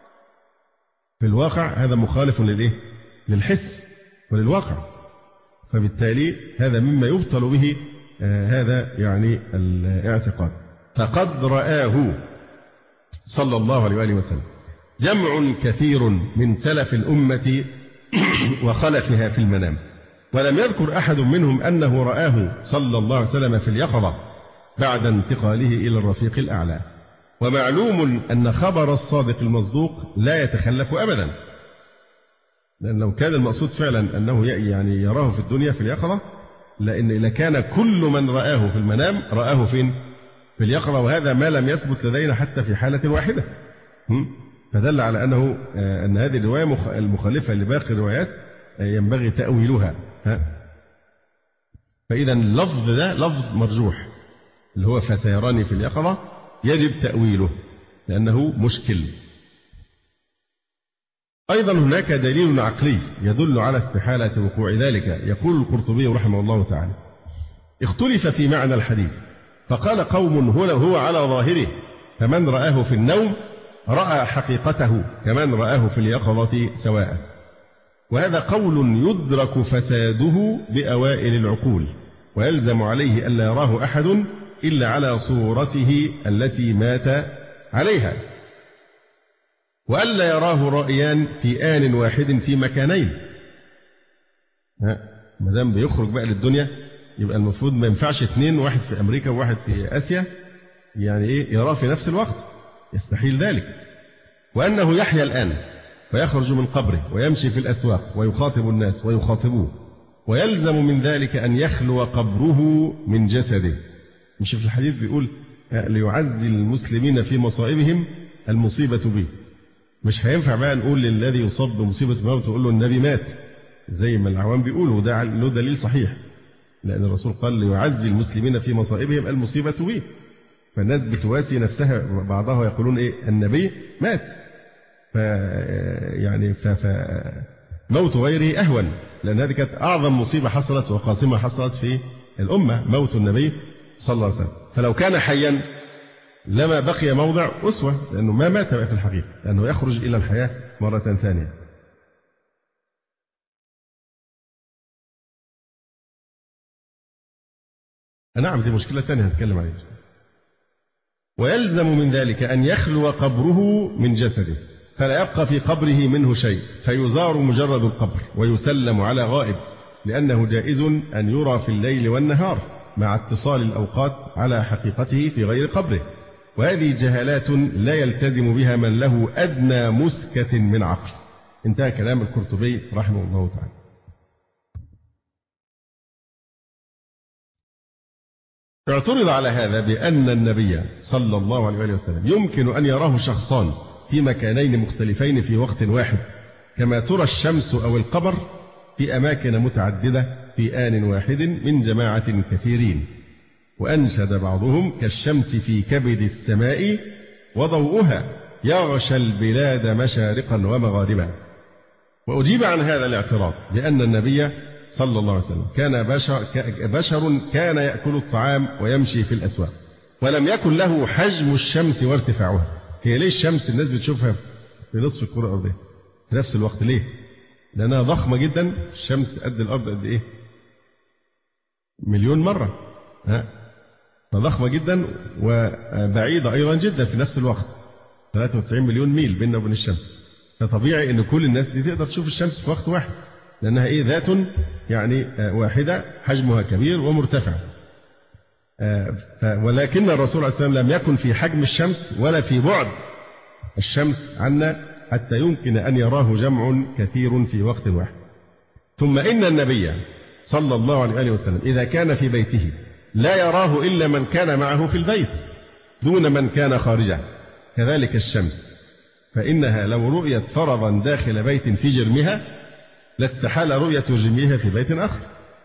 في الواقع هذا مخالف للإيه؟ للحس وللواقع، فبالتالي هذا مما يبطل به آه هذا يعني الاعتقاد. فقد رآه صلى الله عليه وآله وسلم جمع كثير من سلف الأمة وخلفها في المنام، ولم يذكر أحد منهم أنه رآه صلى الله عليه وسلم في اليقظة بعد انتقاله إلى الرفيق الأعلى. ومعلوم أن خبر الصادق المصدوق لا يتخلف أبدا، لأن لو كان المقصود فعلا أنه يعني يراه في الدنيا في اليقظة، لأن إذا كان كل من رآه في المنام رآه فين؟ في اليقظة، وهذا ما لم يثبت لدينا حتى في حالة واحدة. فدل على أنه أن هذه الرواية المخالفة لباقي الروايات ينبغي تأويلها. فإذا اللفظ ده لفظ مرجوح اللي هو فسيراني في اليقظة يجب تأويله لأنه مشكل. أيضا هناك دليل عقلي يدل على استحالة وقوع ذلك. يقول القرطبي رحمه الله تعالى: اختلف في معنى الحديث، فقال قوم هو على ظاهره، فمن رآه في النوم رأى حقيقته كمن رآه في اليقظة سواء. وهذا قول يدرك فساده بأوائل العقول، ويلزم عليه ألا يراه أحد إلا على صورته التي مات عليها، وألا يراه رائيان في آن واحد في مكانين. ما دام بيخرج بقى للدنيا يبقى المفروض ما ينفعش اثنين، واحد في أمريكا وواحد في آسيا، يعني إيه يراه في نفس الوقت، يستحيل ذلك. وأنه يحيا الآن ويخرج من قبره ويمشي في الأسواق ويخاطب الناس ويخاطبوه، ويلزم من ذلك أن يخلو قبره من جسده. مش في الحديث بيقول ليعزي المسلمين في مصائبهم المصيبة به؟ مش هينفع بقى نقول للذي يصاب بمصيبة الموت تقول له النبي مات زي ما العوام بيقولوا، وده له دليل صحيح، لأن الرسول قال ليعزي المسلمين في مصائبهم المصيبة به. فالناس بتواسي نفسها بعضها يقولون إيه النبي مات، ف يعني فموت غيره أهون، لأن هذه كانت أعظم مصيبة حصلت وقاسمة حصلت في الأمة، موت النبي صلى الله عليه وسلم. فلو كان حيا لما بقي موضع أسوة، لأنه ما مات في الحقيقة، لأنه يخرج إلى الحياة مرة ثانية. نعم دي مشكلة ثانية هنتكلم عليها. ويلزم من ذلك أن يخلو قبره من جسده، فلا يبقى في قبره منه شيء، فيزار مجرد القبر ويسلم على غائب، لأنه جائز أن يرى في الليل والنهار مع اتصال الأوقات على حقيقته في غير قبره. وهذه جهالات لا يلتزم بها من له أدنى مسكة من عقل. انتهى كلام القرطبي رحمه الله تعالى. اعترض على هذا بأن النبي صلى الله عليه وسلم يمكن أن يراه شخصان في مكانين مختلفين في وقت واحد، كما ترى الشمس أو القمر في أماكن متعددة في في آن واحد من جماعة كثيرين. وأنشد بعضهم كالشمس في كبد السماء وضوءها يغشى البلاد مشارقا ومغاربا. وأجيب عن هذا الاعتراض بأن النبي صلى الله عليه وسلم كان بشر, بشر كان يأكل الطعام ويمشي في الأسواق، ولم يكن له حجم الشمس وارتفاعها. هي ليه الشمس الناس بتشوفها في نصف الكرة الأرضية في نفس الوقت؟ ليه؟ لأنها ضخمة جدا. الشمس قد الأرض قد إيه؟ مليون مرة. ها؟ فضخمة جدا وبعيدة أيضا جدا في نفس الوقت، ثلاثة وتسعين مليون ميل بيننا وبين الشمس. فطبيعي إن كل الناس دي تقدر تشوف الشمس في وقت واحد، لأنها إيه؟ ذات يعني واحدة، حجمها كبير ومرتفع. ولكن الرسول عليه السلام لم يكن في حجم الشمس ولا في بعد الشمس عنا حتى يمكن أن يراه جمع كثير في وقت واحد. ثم إن النبي صلى الله عليه وسلم إذا كان في بيته لا يراه إلا من كان معه في البيت دون من كان خارجه. كذلك الشمس، فإنها لو رؤيت فرضا داخل بيت في جرمها لاستحال رؤية جرمها في بيت آخر.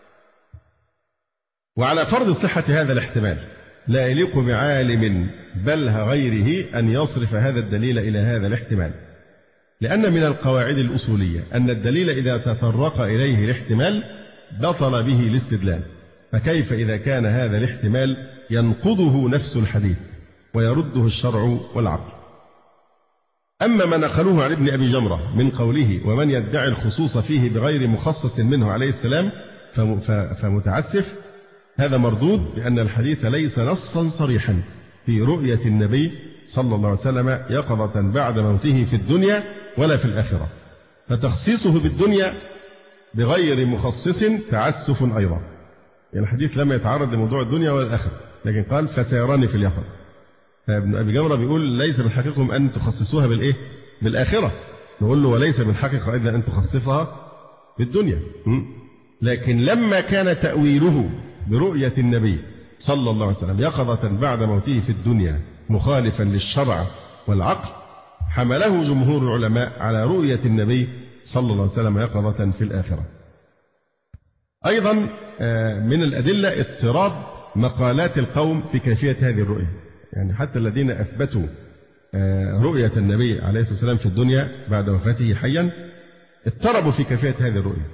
وعلى فرض صحة هذا الاحتمال لا يليق بعالم بل غيره أن يصرف هذا الدليل إلى هذا الاحتمال، لأن من القواعد الأصولية أن الدليل إذا تطرق إليه الاحتمال بطل به الاستدلال، فكيف إذا كان هذا الاحتمال ينقضه نفس الحديث ويرده الشرع والعقل؟ أما ما نقلوه عن ابن أبي جمرة من قوله ومن يدعي الخصوص فيه بغير مخصص منه عليه السلام فمتعسف، هذا مردود بأن الحديث ليس نصا صريحا في رؤية النبي صلى الله عليه وسلم يقظة بعد موته في الدنيا ولا في الآخرة، فتخصيصه بالدنيا بغير مخصص تعسف أيضا. يعني الحديث لم يتعرض لموضوع الدنيا ولا الآخرة، لكن قال فسيراني في اليقظة. فابن أبي جمرة بيقول ليس من حقكم أن تخصصوها بالإيه؟ بالآخرة. نقول له وليس من حقك أيضا أن تخصصها بالدنيا. لكن لما كان تأويله برؤية النبي صلى الله عليه وسلم يقظة بعد موته في الدنيا مخالفا للشرع والعقل، حمله جمهور العلماء على رؤية النبي صلى الله عليه وسلم يقظة في الآخرة. أيضا من الأدلة اضطراب مقالات القوم في كيفية هذه الرؤية. يعني حتى الذين أثبتوا رؤية النبي عليه الصلاة والسلام في الدنيا بعد وفاته حيا اضطربوا في كيفية هذه الرؤية.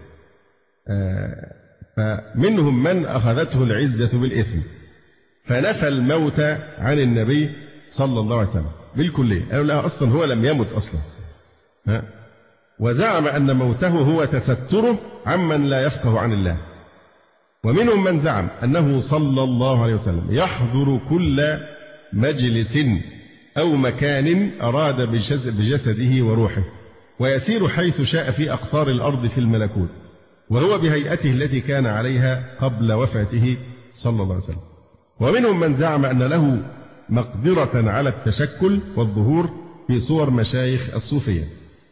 فمنهم من أخذته العزة بالإثم فنفى الموت عن النبي صلى الله عليه وسلم بالكلية، قالوا لا أصلا هو لم يمت أصلا، وزعم أن موته هو تستره عمن لا يفقه عن الله. ومنهم من زعم أنه صلى الله عليه وسلم يحضر كل مجلس أو مكان أراد بجسده وروحه ويسير حيث شاء في أقطار الأرض في الملكوت، وهو بهيئته التي كان عليها قبل وفاته صلى الله عليه وسلم. ومنهم من زعم أن له مقدرة على التشكل والظهور في صور مشايخ الصوفية.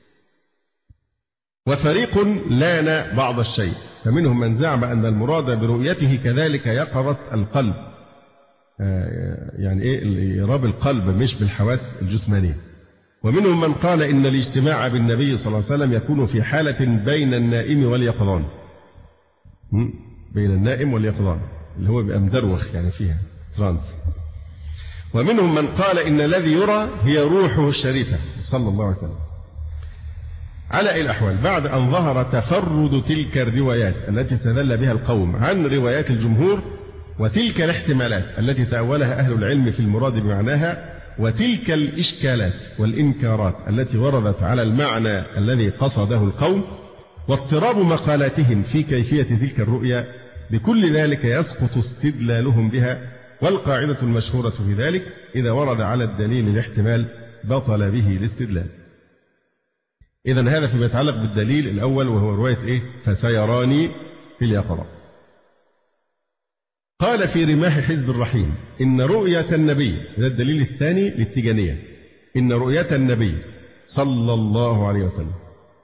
وفريق لان بعض الشيء، فمنهم من زعم أن المراد برؤيته كذلك يقظة القلب، يعني إيه إيراب القلب مش بالحواس الجسمانية. ومنهم من قال إن الاجتماع بالنبي صلى الله عليه وسلم يكون في حالة بين النائم واليقظان، بين النائم واليقظان اللي هو بيبقى مدروخ يعني فيها ترانس. ومنهم من قال إن الذي يرى هي روحه الشريفة صلى الله عليه وسلم. على أي الأحوال بعد أن ظهر تفرد تلك الروايات التي استدل بها القوم عن روايات الجمهور، وتلك الاحتمالات التي تأولها أهل العلم في المراد بمعناها، وتلك الإشكالات والإنكارات التي وردت على المعنى الذي قصده القوم، واضطراب مقالاتهم في كيفية تلك الرؤيا، بكل ذلك يسقط استدلالهم بها. والقاعدة المشهورة في ذلك إذا ورد على الدليل الاحتمال بطل به الاستدلال. إذن هذا فيما يتعلق بالدليل الأول وهو رواية إيه؟ فسيراني في اليقظة. قال في رماح حزب الرحيم إن رؤية النبي، هذا الدليل الثاني للتجانية، إن رؤية النبي صلى الله عليه وسلم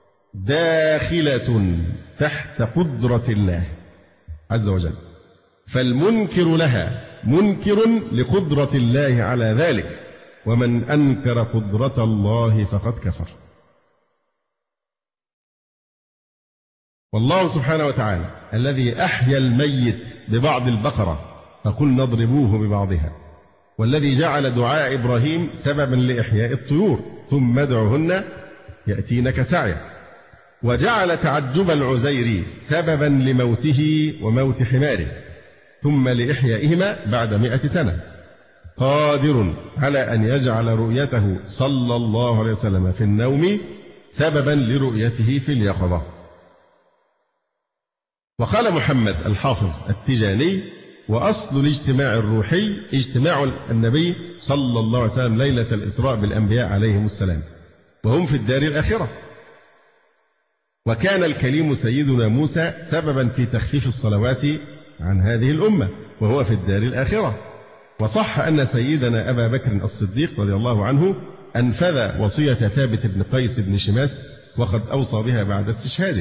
داخلة تحت قدرة الله عز وجل، فالمنكر لها منكر لقدرة الله على ذلك، ومن أنكر قدرة الله فقد كفر. والله سبحانه وتعالى الذي أحيا الميت ببعض البقرة فقلنا اضربوه ببعضها، والذي جعل دعاء إبراهيم سببا لإحياء الطيور ثم ادعهن يأتينك سعيا، وجعل تعجب العزير سببا لموته وموت حماره ثم لإحيائهما بعد مئة سنة، قادر على أن يجعل رؤيته صلى الله عليه وسلم في النوم سببا لرؤيته في اليقظة. وقال محمد الحافظ التجاني: وأصل الاجتماع الروحي اجتماع النبي صلى الله عليه وسلم ليلة الإسراء بالأنبياء عليهم السلام وهم في الدار الآخرة، وكان الكليم سيدنا موسى سببا في تخفيف الصلوات عن هذه الأمة وهو في الدار الآخرة. وصح أن سيدنا أبا بكر الصديق رضي الله عنه أنفذ وصية ثابت بن قيس بن شماس وقد أوصى بها بعد استشهاده.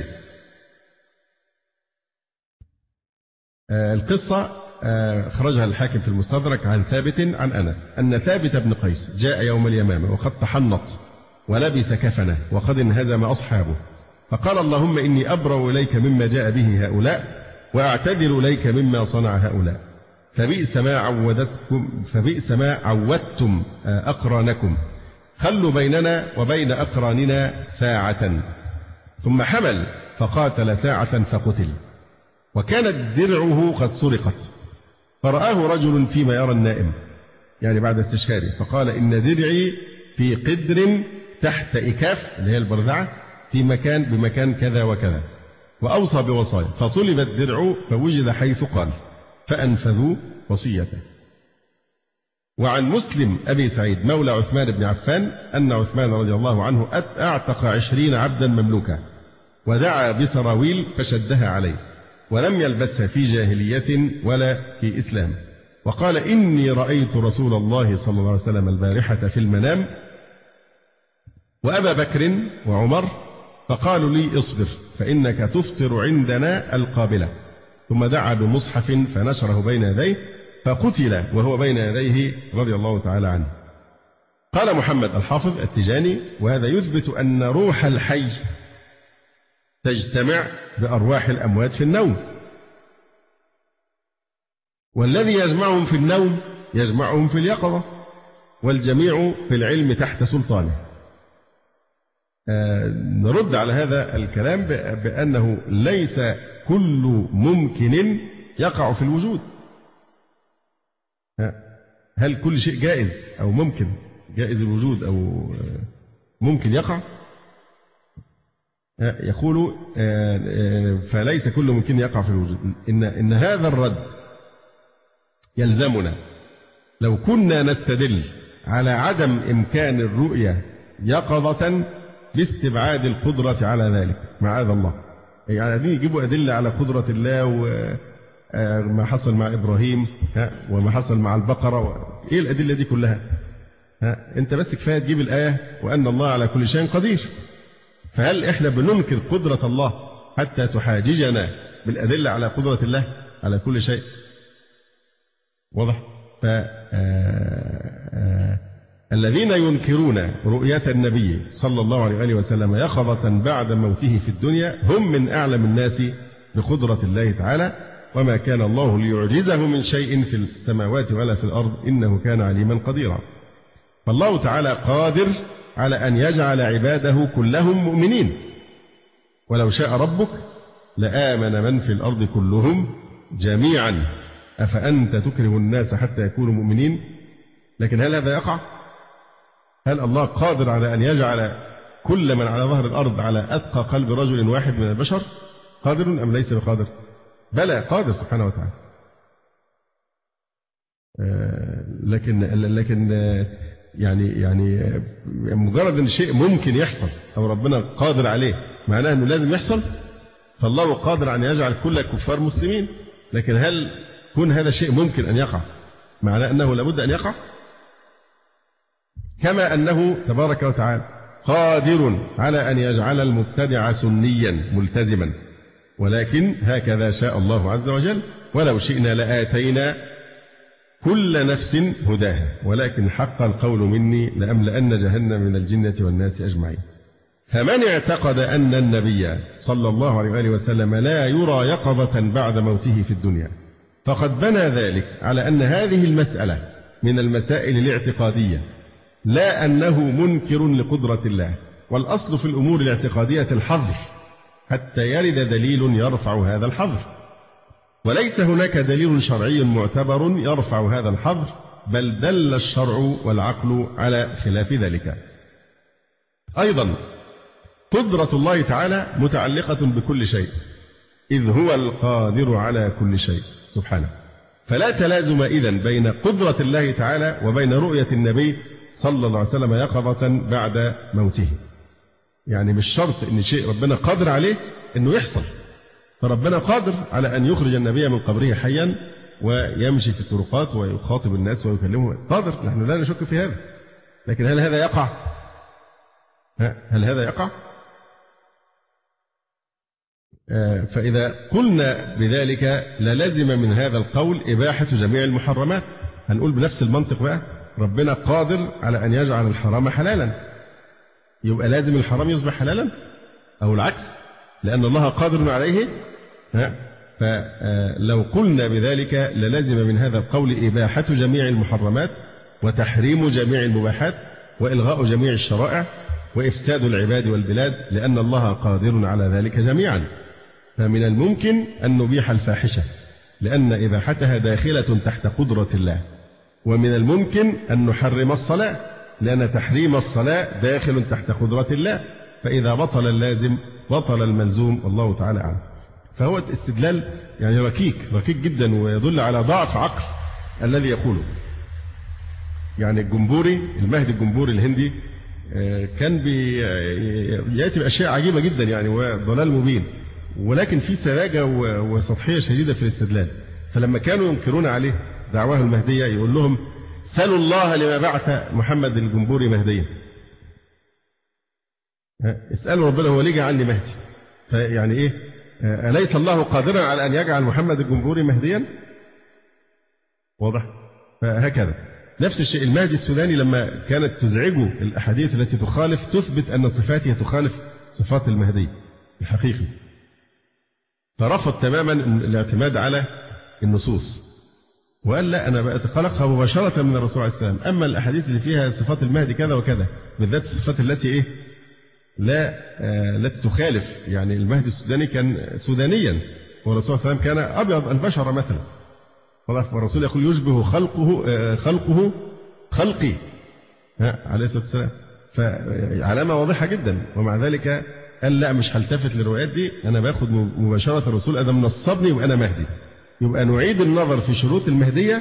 القصة أخرجها الحاكم في المستدرك عن ثابت عن أنس أن ثابت بن قيس جاء يوم اليمامة وقد تحنط ولبس كفنه وقد انهزم أصحابه، فقال: اللهم إني أبرأ إليك مما جاء به هؤلاء وأعتذر إليك مما صنع هؤلاء، فبئس ما عودتكم فبئس ما عودتم أقرانكم، خلوا بيننا وبين أقراننا ساعة. ثم حمل فقاتل ساعة فقتل، وكانت درعه قد سرقت، فرآه رجل فيما يرى النائم يعني بعد استشهاده، فقال: إن درعي في قدر تحت إكاف اللي هي البردعة في مكان بمكان كذا وكذا، وأوصى بوصايا، فطلب الدرع فوجد حيث قال، فأنفذوا وصيته. وعن مسلم أبي سعيد مولى عثمان بن عفان أن عثمان رضي الله عنه أعتق عشرين عبدا مملوكا ودعا بسراويل فشدها عليه ولم يلبسها في جاهلية ولا في إسلام، وقال: إني رأيت رسول الله صلى الله عليه وسلم البارحة في المنام وأبا بكر وعمر، فقالوا لي: اصبر فإنك تفطر عندنا القابلة. ثم دعا بمصحف فنشره بين يديه فقتل وهو بين يديه رضي الله تعالى عنه. قال محمد الحافظ التجاني: وهذا يثبت أن روح الحي تجتمع بأرواح الأموات في النوم، والذي يجمعهم في النوم يجمعهم في اليقظة، والجميع في العلم تحت سلطانه. آه نرد على هذا الكلام بأنه ليس كل ممكن يقع في الوجود. هل كل شيء جائز أو ممكن جائز الوجود أو ممكن يقع؟ يقول فليس كل ممكن يقع في الوجود. إن, إن هذا الرد يلزمنا لو كنا نستدل على عدم إمكان الرؤية يقظة باستبعاد القدرة على ذلك معاذ الله. يعني يجيبوا أدلة على قدرة الله وما حصل مع إبراهيم وما حصل مع البقرة، إيه الأدلة دي كلها؟ أنت بس كفاية تجيب الآية وأن الله على كل شيء قدير. فهل إحنا بننكر قدرة الله حتى تحاججنا بالأدلة على قدرة الله على كل شيء؟ واضح؟ فالذين ينكرون رؤية النبي صلى الله عليه وسلم يقظة بعد موته في الدنيا هم من أعلم الناس بقدرة الله تعالى، وما كان الله ليعجزه من شيء في السماوات ولا في الأرض إنه كان عليما قديرا. فالله تعالى قادر على أن يجعل عباده كلهم مؤمنين، ولو شاء ربك لآمن من في الأرض كلهم جميعا أفأنت تكره الناس حتى يكونوا مؤمنين. لكن هل هذا يقع؟ هل الله قادر على أن يجعل كل من على ظهر الأرض على أتقى قلب رجل واحد من البشر؟ قادر أم ليس بقادر؟ بلى قادر سبحانه وتعالى. لكن لكن يعني يعني مجرد ان شيء ممكن يحصل او ربنا قادر عليه معناه انه لازم يحصل. فالله قادر ان يجعل كل الكفار مسلمين، لكن هل كون هذا الشيء ممكن ان يقع معناه انه لابد ان يقع؟ كما انه تبارك وتعالى قادر على ان يجعل المبتدع سنيا ملتزما، ولكن هكذا شاء الله عز وجل. ولو شئنا لآتينا كل نفس هداها ولكن حق القول مني لأملأن جهنم من الجنة والناس أجمعين. فمن اعتقد أن النبي صلى الله عليه وآله وسلم لا يرى يقظة بعد موته في الدنيا فقد بنى ذلك على أن هذه المسألة من المسائل الاعتقادية لا أنه منكر لقدرة الله، والأصل في الأمور الاعتقادية الحظر حتى يرد دليل يرفع هذا الحظر، وليس هناك دليل شرعي معتبر يرفع هذا الحظر، بل دل الشرع والعقل على خلاف ذلك. أيضا قدرة الله تعالى متعلقة بكل شيء إذ هو القادر على كل شيء سبحانه، فلا تلازم إذن بين قدرة الله تعالى وبين رؤية النبي صلى الله عليه وسلم يقظة بعد موته. يعني مش شرط إن شيء ربنا قادر عليه إنه يحصل، فربنا قادر على أن يخرج النبي من قبره حيا ويمشي في الطرقات ويخاطب الناس ويكلمهم، قادر، نحن لا نشك في هذا، لكن هل هذا يقع؟ هل هذا يقع؟ فإذا قلنا بذلك للزم من هذا القول إباحة جميع المحرمات. هنقول بنفس المنطق بقى ربنا قادر على أن يجعل الحرام حلالا، يبقى لازم الحرام يصبح حلالا أو العكس، لأن الله قادر عليه. فلو قلنا بذلك للزم من هذا القول إباحة جميع المحرمات وتحريم جميع المباحات وإلغاء جميع الشرائع وإفساد العباد والبلاد، لأن الله قادر على ذلك جميعا. فمن الممكن أن نبيح الفاحشة لأن إباحتها داخلة تحت قدرة الله، ومن الممكن أن نحرم الصلاة لأن تحريم الصلاة داخل تحت قدرة الله، فإذا بطل اللازم بطل الملزوم، والله تعالى أعلم. فهو استدلال يعني ركيك ركيك جدا، ويدل على ضعف عقل الذي يقوله. يعني الجمبوري المهدي الجمبوري الهندي كان بيأتي بأشياء عجيبة جدا يعني وضلال مبين، ولكن في سذاجة وسطحية شديدة في الاستدلال. فلما كانوا ينكرون عليه دعواه المهدية يقول لهم سلوا الله لما بعث محمد الجمبوري مهديا، اسألوا ربنا هو ليه جعلني مهدي. فيعني إيه، أليس الله قادرا على أن يجعل محمد الجمبوري مهديا؟ واضح؟ فهكذا نفس الشيء المهدي السوداني لما كانت تزعجه الأحاديث التي تخالف تثبت أن صفاته تخالف صفات المهدي الحقيقي، فرفض تماما الاعتماد على النصوص وقال لا، أنا بأتقلقها مباشرة من الرسول عليه السلام. أما الأحاديث اللي فيها صفات المهدي كذا وكذا، بالذات الصفات التي إيه لا آه التي تخالف، يعني المهدي السوداني كان سودانيا والرسول صلى الله عليه وسلم كان أبيض البشرة مثلا، والرسول يقول يشبه خلقه آه خلقه خلقي عليه الصلاة والسلام، فعلامة واضحة جدا. ومع ذلك قال لا، مش هلتفت للروايات دي، أنا باخد مباشرة الرسول أدم نصبني وأنا مهدي. يبقى نعيد النظر في شروط المهدية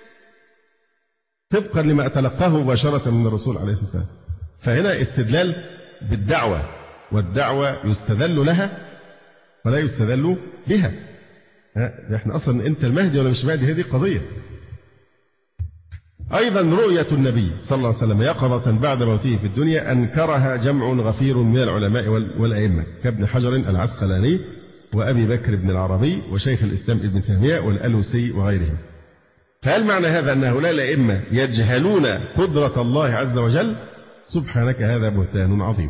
طبقا لما أتلقاه مباشرة من الرسول عليه الصلاة والسلام. فهنا استدلال بالدعوة، والدعوة يستدل لها ولا يستدل بها. احنا أصلا أنت المهدي ولا مش مهدي، هذه قضية. أيضا رؤية النبي صلى الله عليه وسلم يقظة بعد موته في الدنيا أنكرها جمع غفير من العلماء والأئمة كابن حجر العسقلاني وأبي بكر بن العربي وشيخ الإسلام ابن تيمية والألوسي وغيرهم. فهل معنى هذا أن هؤلاء الأئمة يجهلون قدرة الله عز وجل؟ سبحانك، هذا بهتان عظيم.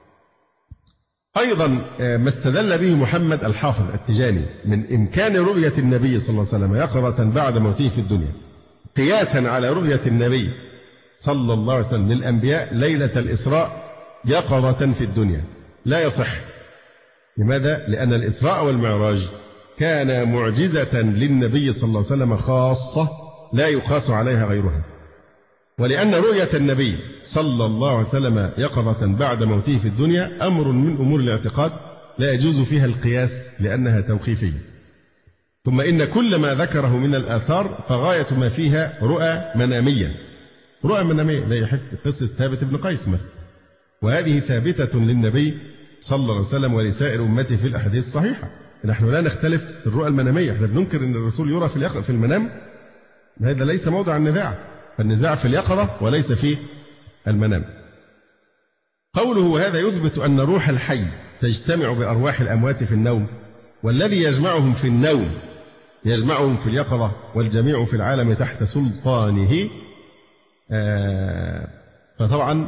أيضا ما استدل به محمد الحافظ التجاني من إمكان رؤية النبي صلى الله عليه وسلم يقظة بعد موته في الدنيا قياسا على رؤية النبي صلى الله عليه وسلم للأنبياء ليلة الإسراء يقظة في الدنيا لا يصح. لماذا؟ لأن الإسراء والمعراج كان معجزة للنبي صلى الله عليه وسلم خاصة لا يقاس عليها غيرها، ولأن رؤية النبي صلى الله عليه وسلم يقظة بعد موته في الدنيا أمر من أمور الاعتقاد لا يجوز فيها القياس لأنها توقيفية. ثم إن كل ما ذكره من الآثار فغاية ما فيها رؤى منامية، رؤى منامية زي قصة ثابت بن قيس مثلا، وهذه ثابتة للنبي صلى الله عليه وسلم ولسائر أمته في الأحاديث الصحيحة. نحن لا نختلف في الرؤى المنامية، احنا بننكر أن الرسول يرى في في المنام، هذا ليس موضع النزاع، فالنزاع في اليقظة وليس في المنام. قوله هذا يثبت أن روح الحي تجتمع بأرواح الأموات في النوم، والذي يجمعهم في النوم يجمعهم في اليقظة، والجميع في العالم تحت سلطانه. آه فطبعا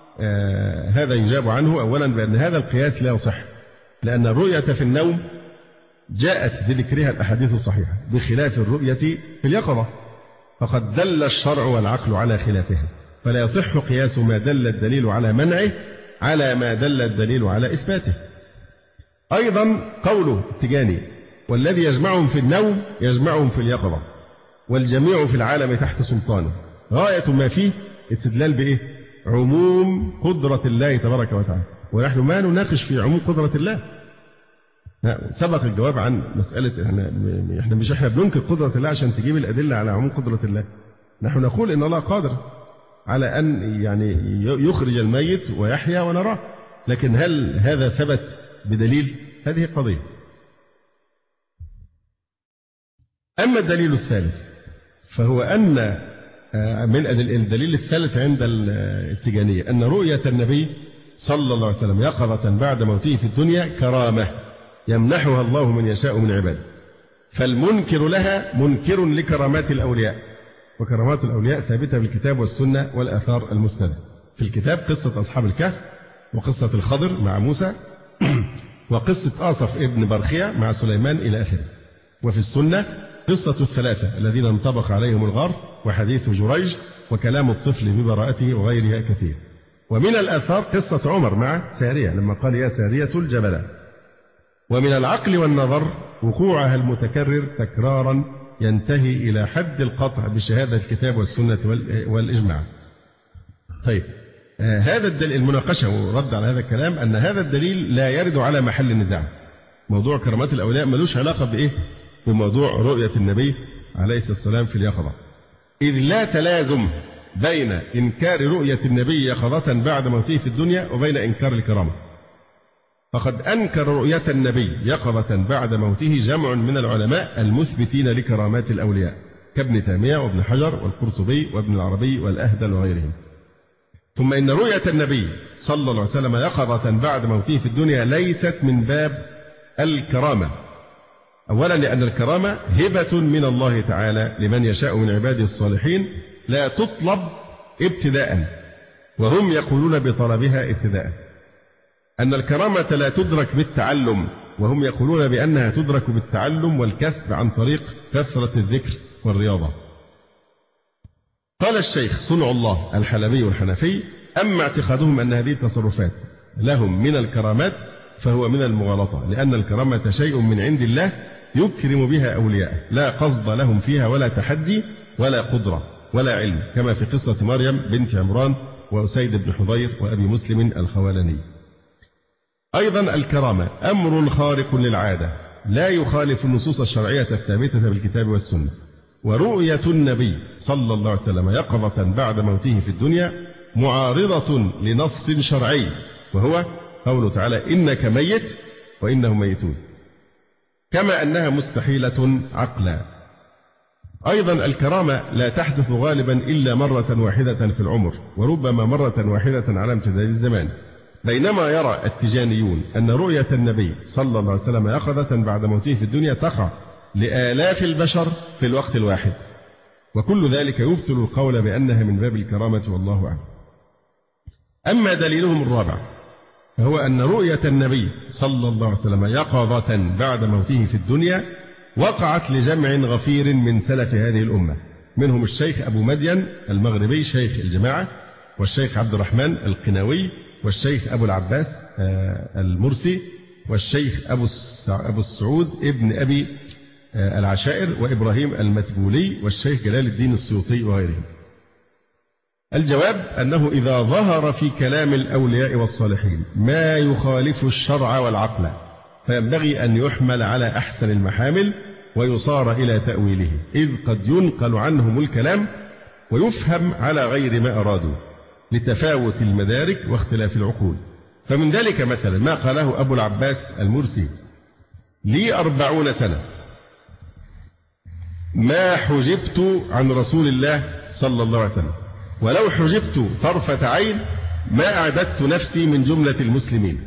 آه هذا يجاب عنه أولا بأن هذا القياس لا يصح، لأن الرؤية في النوم جاءت بذكرها الأحاديث الصحيحة بخلاف الرؤية في اليقظة، فقد دل الشرع والعقل على خلافها، فلا يصح قياس ما دل الدليل على منعه على ما دل الدليل على إثباته. أيضا قوله التجاني والذي يجمعهم في النوم يجمعهم في اليقظة والجميع في العالم تحت سلطانه، غاية ما فيه استدلال بإيه؟ عموم قدرة الله تبارك وتعالى، ونحن ما نناقش في عموم قدرة الله. سبق الجواب عن مسألة احنا احنا مش احنا بننكر قدرة الله عشان تجيب الأدلة على عموم قدرة الله، نحن نقول إن الله قادر على أن يعني يخرج الميت ويحيى ونراه، لكن هل هذا ثبت بدليل؟ هذه قضية. أما الدليل الثالث فهو أن من الدليل الثالث عند التجانية أن رؤية النبي صلى الله عليه وسلم يقظة بعد موته في الدنيا كرامة يمنحها الله من يشاء من عباده، فالمنكر لها منكر لكرامات الأولياء، وكرامات الأولياء ثابتة بالكتاب والسنة والآثار المسندة. في الكتاب قصة أصحاب الكهف، وقصة الخضر مع موسى، وقصة آصف ابن برخية مع سليمان إلى آخره. وفي السنة قصة الثلاثة الذين انطبق عليهم الغار، وحديث جريج، وكلام الطفل ببراءته، وغيرها كثير. ومن الآثار قصة عمر مع سارية لما قال يا سارية الجبل. ومن العقل والنظر وقوعها المتكرر تكرارا ينتهي إلى حد القطع بشهادة الكتاب والسنة والإجماع. طيب آه هذا الدليل المناقشة ورد على هذا الكلام أن هذا الدليل لا يرد على محل النزاع. موضوع كرامات الأولياء ملوش علاقة بإيه؟ بموضوع رؤية النبي عليه الصلاة والسلام في اليقظة، إذ لا تلازم بين إنكار رؤية النبي يقظة بعد موته في الدنيا وبين إنكار الكرامة. فقد أنكر رؤية النبي يقظة بعد موته جمع من العلماء المثبتين لكرامات الأولياء كابن تيمية وابن حجر والقرطبي وابن العربي والأهدل وغيرهم. ثم إن رؤية النبي صلى الله عليه وسلم يقظة بعد موته في الدنيا ليست من باب الكرامة، أولا لأن الكرامة هبة من الله تعالى لمن يشاء من عباده الصالحين لا تطلب ابتداء، وهم يقولون بطلبها ابتداء. أن الكرامة لا تدرك بالتعلم، وهم يقولون بأنها تدرك بالتعلم والكسب عن طريق كثرة الذكر والرياضة. قال الشيخ صنع الله الحلبي الحنفي: أما اعتقادهم أن هذه التصرفات لهم من الكرامات فهو من المغالطة، لأن الكرامة شيء من عند الله يكرم بها أولياءه، لا قصد لهم فيها ولا تحدي ولا قدرة ولا علم، كما في قصة مريم بنت عمران وأسيد بن حضير وأبي مسلم الخولاني. أيضا الكرامة أمر خارق للعادة لا يخالف النصوص الشرعية الثابتة بالكتاب والسنة، ورؤية النبي صلى الله عليه وسلم يقظة بعد موته في الدنيا معارضة لنص شرعي، وهو قوله تعالى: إنك ميت وإنهم ميتون، كما أنها مستحيلة عقلا. أيضا الكرامة لا تحدث غالبا إلا مرة واحدة في العمر، وربما مرة واحدة على امتداد الزمان، بينما يرى التجانيون أن رؤية النبي صلى الله عليه وسلم يقظة بعد موته في الدنيا تقع لآلاف البشر في الوقت الواحد، وكل ذلك يبطل القول بأنها من باب الكرامة، والله أعلم. أما دليلهم الرابع فهو أن رؤية النبي صلى الله عليه وسلم يقظة بعد موته في الدنيا وقعت لجمع غفير من سلف هذه الأمة، منهم الشيخ أبو مدين المغربي شيخ الجماعة، والشيخ عبد الرحمن القناوي، والشيخ أبو العباس المرسي، والشيخ أبو السعود ابن أبي العشائر، وإبراهيم المتبولي، والشيخ جلال الدين السيوطي وغيرهم. الجواب أنه إذا ظهر في كلام الأولياء والصالحين ما يخالف الشرع والعقل فينبغي أن يحمل على أحسن المحامل ويصار إلى تأويله، إذ قد ينقل عنهم الكلام ويفهم على غير ما أرادوا لتفاوت المدارك واختلاف العقول. فمن ذلك مثلا ما قاله أبو العباس المرسي: لي أربعون سنة ما حجبت عن رسول الله صلى الله عليه وسلم، ولو حجبت طرفة عين ما أعددت نفسي من جملة المسلمين.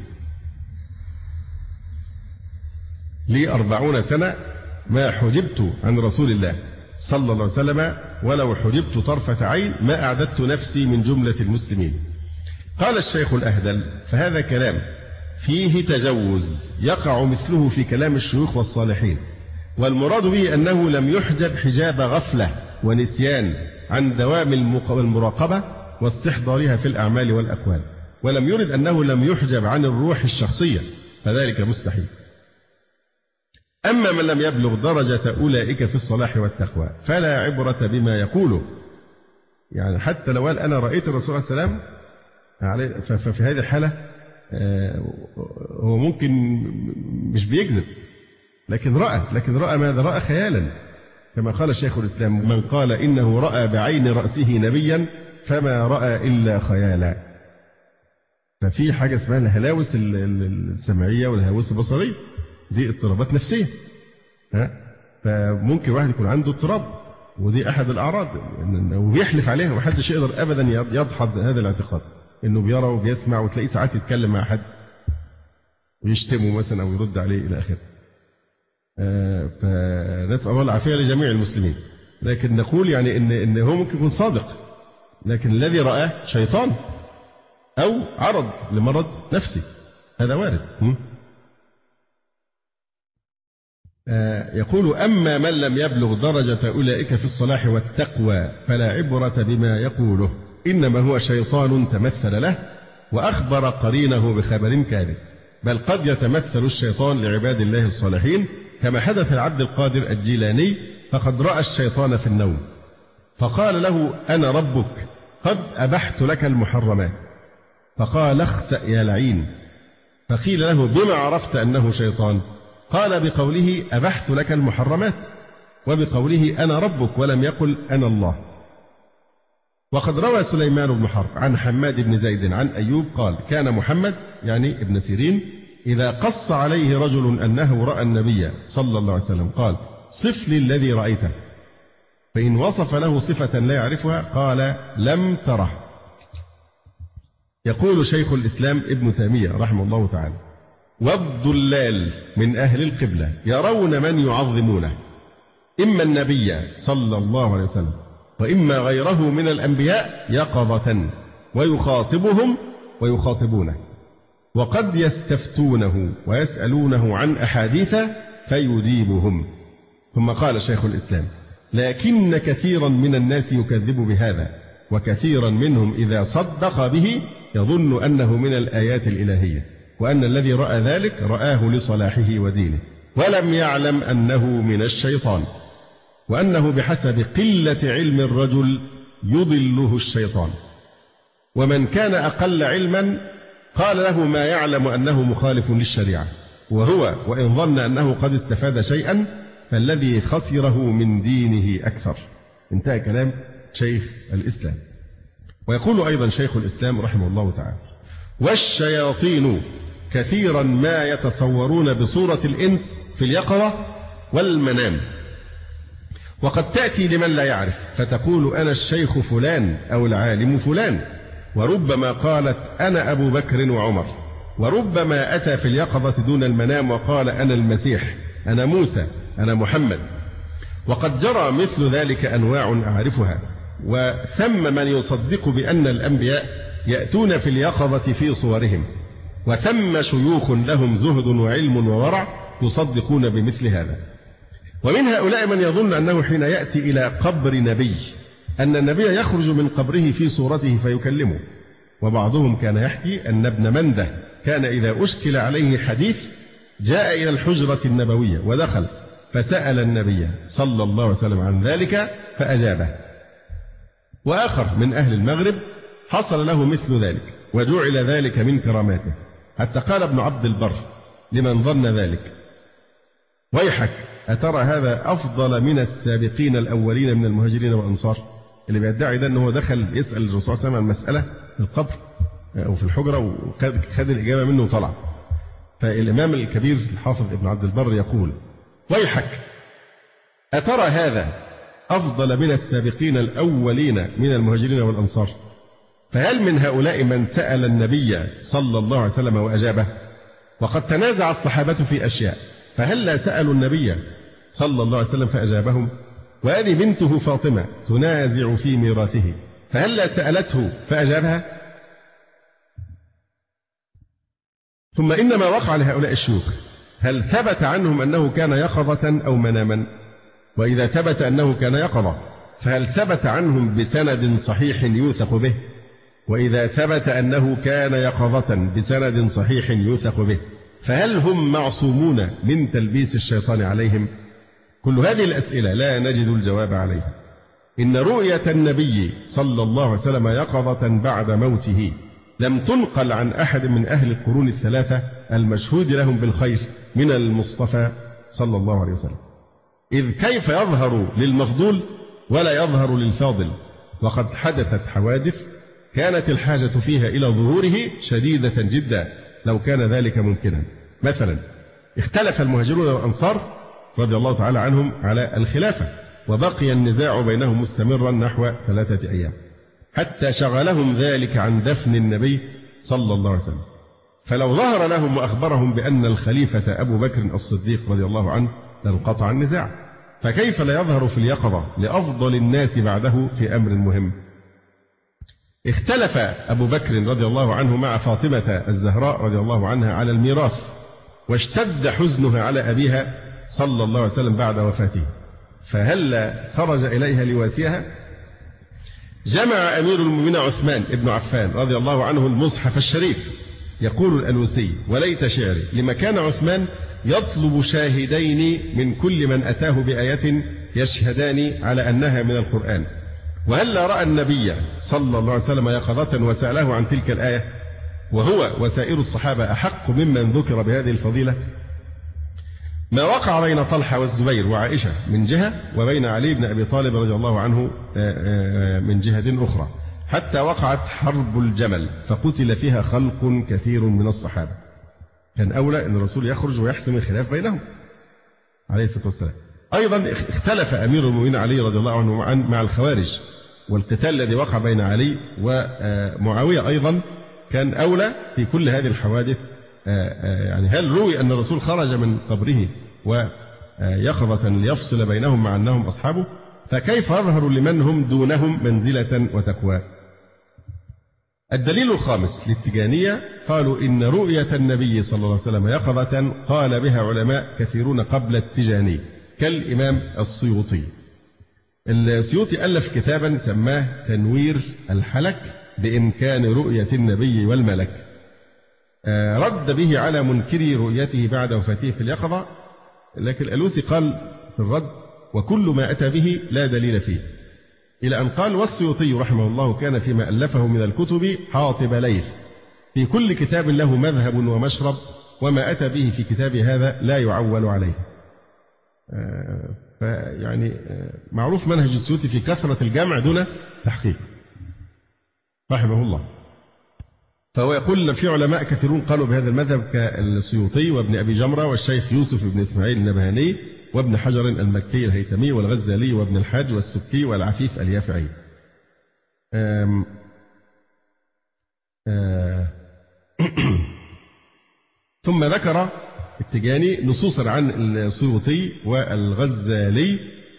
لي أربعون سنة ما حجبت عن رسول الله صلى الله عليه وسلم ولو حجبت طرفة عين ما أعددت نفسي من جملة المسلمين. قال الشيخ الأهدل: فهذا كلام فيه تجوز يقع مثله في كلام الشيوخ والصالحين، والمراد به أنه لم يحجب حجاب غفلة ونسيان عن دوام المراقبة واستحضارها في الأعمال والأقوال، ولم يرد أنه لم يحجب عن الروح الشخصية، فذلك مستحيل. أما من لم يبلغ درجة أولئك في الصلاح والتقوى فلا عبرة بما يقوله. يعني حتى لو قال أنا رأيت الرسول عليه السلام، ففي هذه الحالة هو ممكن مش بيكذب، لكن رأى لكن رأى ماذا؟ رأى خيالا، كما قال شيخ الإسلام: من قال إنه رأى بعين رأسه نبيا فما رأى إلا خيالا. ففي حاجة اسمها الهلاوس السمعية والهلاوس البصرية، دي اضطرابات نفسية. ها؟ فممكن واحد يكون عنده اضطراب، ودي أحد الأعراض، وبيحلف عليها ومحدش يقدر أبدا يدحض هذا الاعتقاد، إنه بيرى وبيسمع، وتلاقيه ساعات يتكلم مع حد ويشتمه مثلا أو يرد عليه إلى آخره. فنسأل الله العافية لجميع المسلمين. لكن نقول يعني إن إن هو ممكن يكون صادق، لكن الذي رآه شيطان أو عرض لمرض نفسي، هذا وارد. يقول: أما من لم يبلغ درجة أولئك في الصلاح والتقوى فلا عبرة بما يقوله، إنما هو شيطان تمثل له وأخبر قرينه بخبر كاذب، بل قد يتمثل الشيطان لعباد الله الصالحين، كما حدث العبد القادر الجيلاني، فقد رأى الشيطان في النوم فقال له: أنا ربك قد أبحت لك المحرمات، فقال: اخسأ يا لعين. فقيل له: بما عرفت أنه شيطان؟ قال: بقوله أبحت لك المحرمات، وبقوله أنا ربك، ولم يقل أنا الله. وقد روى سليمان بن حرب عن حماد بن زيد عن أيوب قال: كان محمد يعني ابن سيرين إذا قص عليه رجل أنه رأى النبي صلى الله عليه وسلم قال: صف لي الذي رأيته، فإن وصف له صفة لا يعرفها قال: لم تره. يقول شيخ الإسلام ابن تيمية رحمه الله تعالى: والضلال من أهل القبلة يرون من يعظمونه، إما النبي صلى الله عليه وسلم وإما غيره من الأنبياء يقظة، ويخاطبهم ويخاطبونه، وقد يستفتونه ويسألونه عن أحاديث فيجيبهم. ثم قال شيخ الإسلام: لكن كثيرا من الناس يكذب بهذا، وكثيرا منهم إذا صدق به يظن أنه من الآيات الإلهية، وأن الذي رأى ذلك رآه لصلاحه ودينه، ولم يعلم أنه من الشيطان، وأنه بحسب قلة علم الرجل يضله الشيطان. ومن كان أقل علما قال له ما يعلم أنه مخالف للشريعة، وهو وإن ظن أنه قد استفاد شيئا فالذي خسره من دينه أكثر. انتهى كلام شيخ الإسلام. ويقول أيضا شيخ الإسلام رحمه الله تعالى: والشياطين كثيرا ما يتصورون بصورة الإنس في اليقظة والمنام، وقد تأتي لمن لا يعرف فتقول: أنا الشيخ فلان أو العالم فلان، وربما قالت: أنا أبو بكر وعمر، وربما أتى في اليقظة دون المنام وقال: أنا المسيح، أنا موسى، أنا محمد. وقد جرى مثل ذلك أنواع أعرفها. وثم من يصدق بأن الأنبياء يأتون في اليقظة في صورهم، وثم شيوخ لهم زهد وعلم وورع يصدقون بمثل هذا. ومن هؤلاء من يظن أنه حين يأتي إلى قبر نبي أن النبي يخرج من قبره في صورته فيكلمه. وبعضهم كان يحكي أن ابن منده كان إذا أشكل عليه حديث جاء إلى الحجرة النبوية ودخل فسأل النبي صلى الله عليه وسلم عن ذلك فأجابه. وآخر من أهل المغرب حصل له مثل ذلك وجعل ذلك من كراماته، حتى قال ابن عبد البر لمن ظن ذلك: ويحك، أترى هذا أفضل من السابقين الأولين من المهاجرين والأنصار؟ اللي بيدعي ده أنه دخل يسأل الرسول صلى الله عليه وسلم عن مسألة في القبر أو في الحجرة وخد الإجابة منه وطلع. فالإمام الكبير الحافظ ابن عبد البر يقول: ويحك، أترى هذا أفضل من السابقين الأولين من المهاجرين والأنصار؟ فهل من هؤلاء من سأل النبي صلى الله عليه وسلم وأجابه؟ وقد تنازع الصحابة في أشياء، فهل لا سألوا النبي صلى الله عليه وسلم فأجابهم؟ وهذه بنته فاطمة تنازع في ميراثه، فهل لا سألته فأجابها؟ ثم إن ما وقع لهؤلاء الشيوخ هل ثبت عنهم أنه كان يقظة أو مناما؟ وإذا ثبت أنه كان يقظة فهل ثبت عنهم بسند صحيح يوثق به؟ وإذا ثبت أنه كان يقظة بسند صحيح يوثق به فهل هم معصومون من تلبيس الشيطان عليهم؟ كل هذه الأسئلة لا نجد الجواب عليها. إن رؤية النبي صلى الله عليه وسلم يقظة بعد موته لم تنقل عن أحد من أهل القرون الثلاثة المشهود لهم بالخير من المصطفى صلى الله عليه وسلم. إذ كيف يظهر للمفضول ولا يظهر للفاضل؟ وقد حدثت حوادث كانت الحاجة فيها إلى ظهوره شديدة جدا لو كان ذلك ممكنا. مثلا اختلف المهاجرون والأنصار رضي الله تعالى عنهم على الخلافة، وبقي النزاع بينهم مستمرا نحو ثلاثة أيام حتى شغلهم ذلك عن دفن النبي صلى الله عليه وسلم. فلو ظهر لهم وأخبرهم بأن الخليفة أبو بكر الصديق رضي الله عنه لانقطع النزاع، فكيف لا يظهر في اليقظة لأفضل الناس بعده في أمر مهم؟ اختلف أبو بكر رضي الله عنه مع فاطمة الزهراء رضي الله عنها على الميراث، واشتد حزنها على أبيها صلى الله عليه وسلم بعد وفاته، فهل خرج إليها ليواسيها؟ جمع أمير المؤمنين عثمان بن عفان رضي الله عنه المصحف الشريف. يقول الألوسي: وليت شعري لما كان عثمان يطلب شاهدين من كل من أتاه بآية يشهدان على أنها من القرآن، وهل رأى النبي صلى الله عليه وسلم يقظة وسأله عن تلك الآية، وهو وسائر الصحابة أحق ممن ذكر بهذه الفضيلة؟ ما وقع بين طلحة والزبير وعائشة من جهة، وبين علي بن أبي طالب رضي الله عنه من جهة أخرى، حتى وقعت حرب الجمل فقتل فيها خلق كثير من الصحابة. كان أولى أن الرسول يخرج ويحسم الخلاف بينهم عليه الصلاة والسلام. أيضا اختلف أمير المؤمنين علي رضي الله عنه مع الخوارج، والقتال الذي وقع بين علي ومعاوية أيضا كان أولى في كل هذه الحوادث. يعني هل روي أن الرسول خرج من قبره ويقظة ليفصل بينهم مع أنهم أصحابه؟ فكيف يظهر لمن هم دونهم منزلة وتقوى؟ الدليل الخامس للتجانية قالوا إن رؤية النبي صلى الله عليه وسلم يقظة قال بها علماء كثيرون قبل التجاني كالإمام السيوطي. السيوطي ألف كتابا سماه تنوير الحلك بإمكان رؤية النبي والملك، رد به على منكري رؤيته بعد وفاته في اليقظة. لكن الألوسي قال في الرد: وكل ما أتى به لا دليل فيه، إلى أن قال: والسيوطي رحمه الله كان فيما ألفه من الكتب حاطب ليث، في كل كتاب له مذهب ومشرب، وما أتى به في كتاب هذا لا يعول عليه. فيعني معروف منهج السيوطي في كثرة الجمع دون تحقيق رحمه الله. فهو يقول في علماء كثيرون قالوا بهذا المذهب كالسيوطي وابن أبي جمرة والشيخ يوسف بن إسماعيل النبهاني وابن حجر المكي الهيثمي والغزالي وابن الحاج والسكي والعفيف اليافعي. آم آم ثم ذكر التجاني نصوصا عن السيوطي والغزالي.